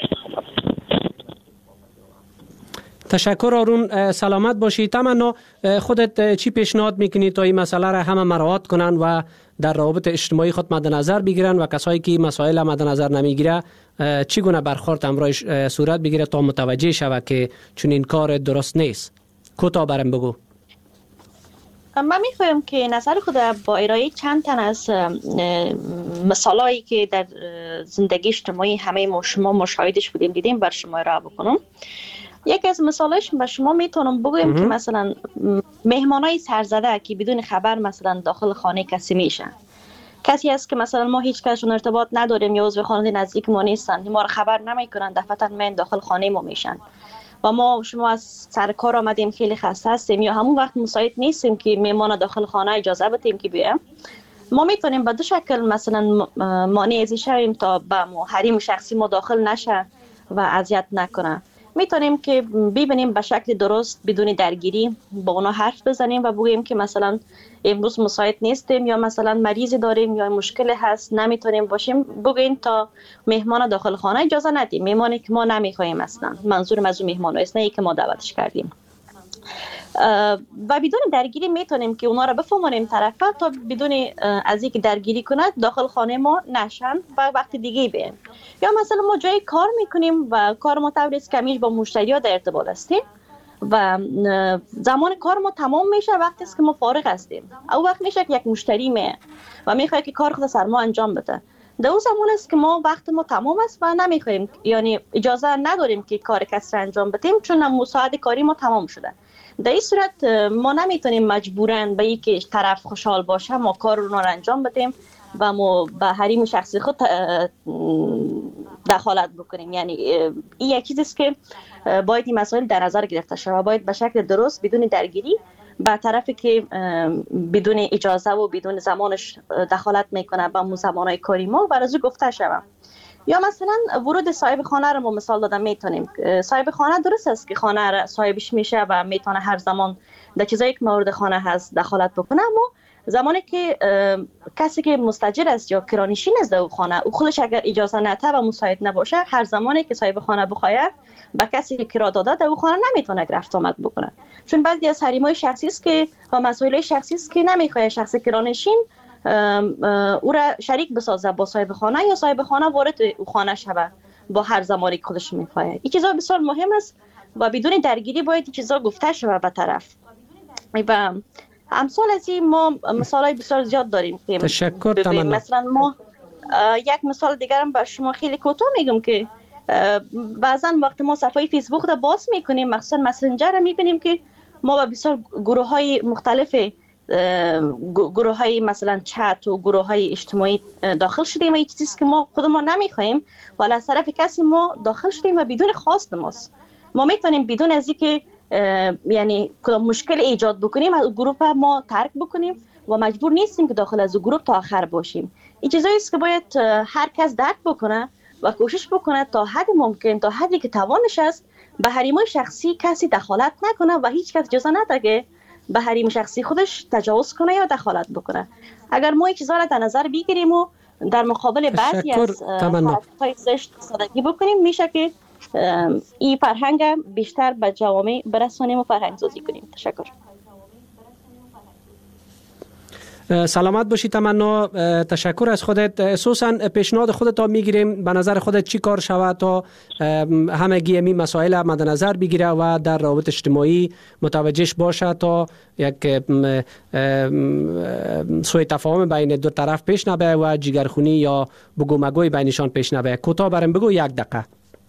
تشکر آرون سلامت باشی. تمنا خودت چی پیشنهاد میکنی تا این مسئله را همه مراعات کنن و در روابط اجتماعی خود مد نظر بگیرن و کسایی که مسائل مد نظر نمیگیره چگونه برخورد همراهش صورت بگیره تا متوجه شود که چون این کار درست نیست؟ کوتاه برام بگو. من میخوایم که نظر خود با ارائه چند تن از مثالایی که در زندگی اجتماعی همه ما شما مشاهدش بودیم دیدیم بر شما ارائه بکنم. یک از مثالش به شما میتونم بگویم که مثلا مهمانای سرزده که بدون خبر مثلا داخل خانه کسی میشن، کسی است که مثلا ما هیچ کسشون ارتباط نداریم یا عضو خانواده نزدیک ما نیستن، ما رو خبر نمیکنن، دفعتا من داخل خانه ما میشن و ما شما از سر کار آمدیم خیلی خسته هستیم یا همون وقت مساعد نیستیم که مهمان داخل خانه اجازه بدیم که بیایم. ما میتونیم به دو شکل مثلا مانع ازی شویم تا به حریم شخصی ما داخل نشه و اذیت نکنه. میتونیم که ببینیم به شکل درست بدون درگیری با اونا حرف بزنیم و بگیم که مثلا امروز مساعد نیستیم یا مثلا مریضی داریم یا مشکل هست نمیتونیم باشیم، بگین تا مهمان داخل خانه اجازه ندیم، مهمانی که ما نمیخوایم اصلا، منظورم از اون مهمان است نه که ما دعوتش کردیم. و بدون درگیری میتونیم که اونا رو بفهمونیم طرفا تا بدون از اینکه درگیری کنه داخل خانه ما نشن و وقت دیگه بیایم. یا مثلا ما جای کار میکنیم و کار ما طوری است که همیشه با مشتری‌ها در ارتباط هستیم و زمان کار ما تمام میشه وقتی است که ما فارغ هستیم. او وقت میشه که یک مشتری میه و میخواد که کار خود سر ما انجام بده در اون زمان است که ما وقت ما تمام است و نمیخوایم، یعنی اجازه نداریم که کار کسی را انجام بدیم چون مساعد کاری ما تمام شده. در این صورت ما نمیتونیم مجبوراً به اینکه طرف خوشحال باشه ما کار رو انجام بدیم و ما به حریم شخصی خود دخالت بکنیم. یعنی این یک چیزی است که باید این مسائل در نظر گرفته شود، باید به شکل درست بدون درگیری با طرفی که بدون اجازه و بدون زمانش دخالت میکنه به مو زمانهای کاری ما و از او گفته شود. یا مثلا ورود صاحب خانه رو ما مثال دادم میتونیم. صاحب خانه درست است که خانه را صاحبش میشه و میتونه هر زمان در چیزایی که مورد خانه هست دخالت بکنه، اما زمانی که کسی که مستاجر است یا کرانشین است در خانه او خودش اگر اجازه نده و مساعد نباشه، هر زمانی که صاحب خانه بخواد با کسی که کرا داده در خانه نمیتونه رفت آمد بکنه، چون بعضی از حریم‌های شخصی است که و مسائل شخصی است که نمیخواد شخص کرانشین او را شریک بسازه با صاحب خانه یا صاحب خانه وارد او خانه شود با هر زمانی که خودش میخواد. این چیزا بسیار مهم است و بدون درگیری باید این چیزا گفته شود به طرف. و امثال از این ما مثالای بسیار زیاد داریم. تشکر تمام. مثلا ما یک مثال دیگرم به شما خیلی کوتاه میگم که بعضا وقتی ما صفحه فیسبوک را باز میکنیم، مخصوصا مسنجر را میبینیم که ما با بسیار گروه های مختلف، گروه های مثلا چت و گروه های اجتماعی داخل شدیم و این چیزی که ما خودمون نمیخوایم ولی از طرف کسی ما داخل شدیم و بدون خواست ماست. ما میتونیم بدون از اینکه یعنی کدام مشکل ایجاد بکنیم از گروه ما ترک بکنیم و مجبور نیستیم که داخل از گروه تا آخر باشیم. این چیزایی است که باید هر کس درک بکنه و کوشش بکنه تا حد ممکن، تا حدی که توانش است به حریم‌های شخصی کسی دخالت نکنه و هیچ کس اجازه نده که به حریم شخصی خودش تجاوز کنه یا دخالت بکنه. اگر ما این چیزا را در نظر بگیریم و در مقابل بعضی از حرکت‌های زشت سادگی بکنیم، میشه که این فرهنگ بیشتر به جوامع برسانیم و فرهنگ سازی کنیم. تشکر. سلامت باشی تمنا. تشکر از خودت. سوسن پیشنهاد خودت تا میگیریم، به نظر خودت چی کار شود تا همگی این مسائل مد نظر بگیره و در روابط اجتماعی متوجهش باشه تا یک سوء تفاهم بین دو طرف پیش نبه و جگرخونی یا بگو مگوی بینشان پیش نبه. کوتاه برام بگو، یک دقیقه.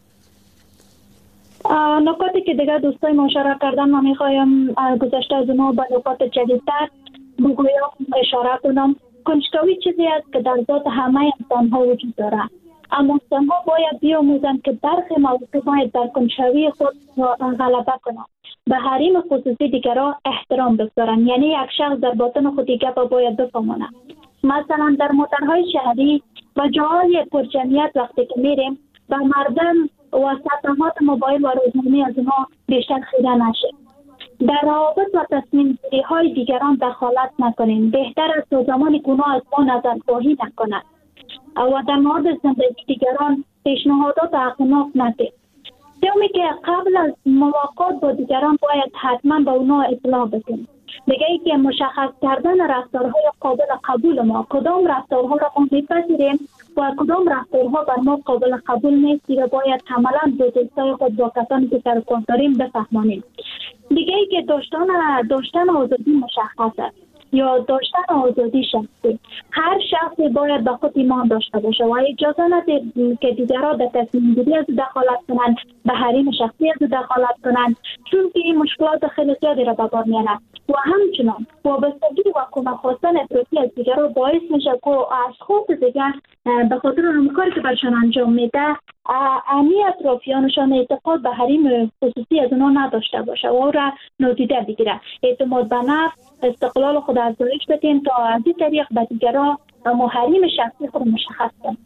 نکاتی که دیگه دوستای مشارکت کردن من میخوایم گذشته از اونها به نکات جدیدتر بگویم، اشاره کنم. کنجکاوی چیزی است که در ذات همه انسان ها وجود داره، اما انسان ها باید بیاموزند که برخی مواقع باید در کنجکاوی خود غلبه کنند، به حریم خصوصی دیگران احترام بگذارند. یعنی یک شخص در باطن خود دیگر باید بفهمونه. مثلا در موترهای شهری و جاهای پرجمعیت وقتی که میریم و مردم و صفحات موبایل و روزنامه از اونها بیشتر خیره نشه. در روابط و تصمیم گیری های دیگران دخالت نکنین. بهتر است تا زمان گناه از ما نظرخواهی نکنند و در مورد زندگی دیگران پیشنهادات اخلاق ندهید. دومی که قبل از ملاقات با دیگران باید حتما به اونا اطلاع بدیم. دیگه ای که مشخص کردن رفتارهای قابل قبول ما، کدام رفتارها را ما میپذیریم و کدام رفتارها بر ما قابل قبول نیست، دیگه باید کاملا به دوستای خود با کسانی که سر کار داریم بفهمانیم. دیگه ای که داشتن داشتن آزادی مشخص است یا داشتن آزادی شخصی. هر شخصی باید به خود ایمان داشته باشه و اجازه نده که دیگران در تصمیم گیری از دخالت کنند، به حریم شخصی از دخالت کنند، چون که این مشکلات خیلی زیادی را به بار میارند و همچنان وابستگی و کمک خواستن افراطی از دیگران باعث میشه که از خود دیگر به خاطر اون کاری که برشان انجام میده امی اطرافیانشان اعتقاد به حریم خصوصی از اونها نداشته باشه و او را نادیده بگیره. اعتماد به نفس، استقلال خود افزایش بدیم تا از این طریق به دیگران حریم شخصی خود مشخص کنیم.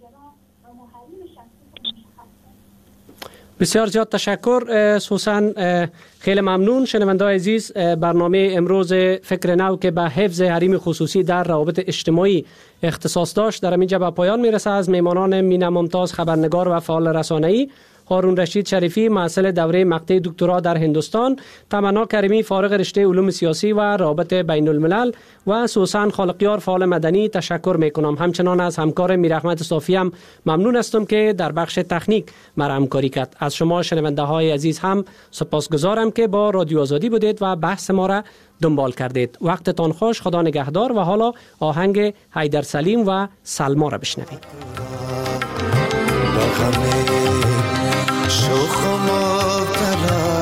بسیار زیاد تشکر سوسن، خیلی ممنون. شنونده‌های عزیز، برنامه امروز فکر نو که به حفظ حریم خصوصی در روابط اجتماعی اختصاص داشت در اینجا به پایان میرسه. از میمانان مینا ممتاز، خبرنگار و فعال رسانه‌ای، هارون رشید شریفی محصل دوره مقطع دکترا در هندوستان، تمنا کریمی فارغ رشته علوم سیاسی و رابط بین الملل و سوسن خالقیار فعال مدنی تشکر میکنم. همچنان از همکار میرحمت صافی هم ممنون هستم که در بخش تکنیک مرا همکاری کرد. از شما شنونده های عزیز هم سپاسگزارم که با رادیو آزادی بودید و بحث ما را دنبال کردید. وقتتان خوش، خدا نگهدار. و حالا آهنگ حیدر سلیم و سلما را بشنوید. شوخ مبتلا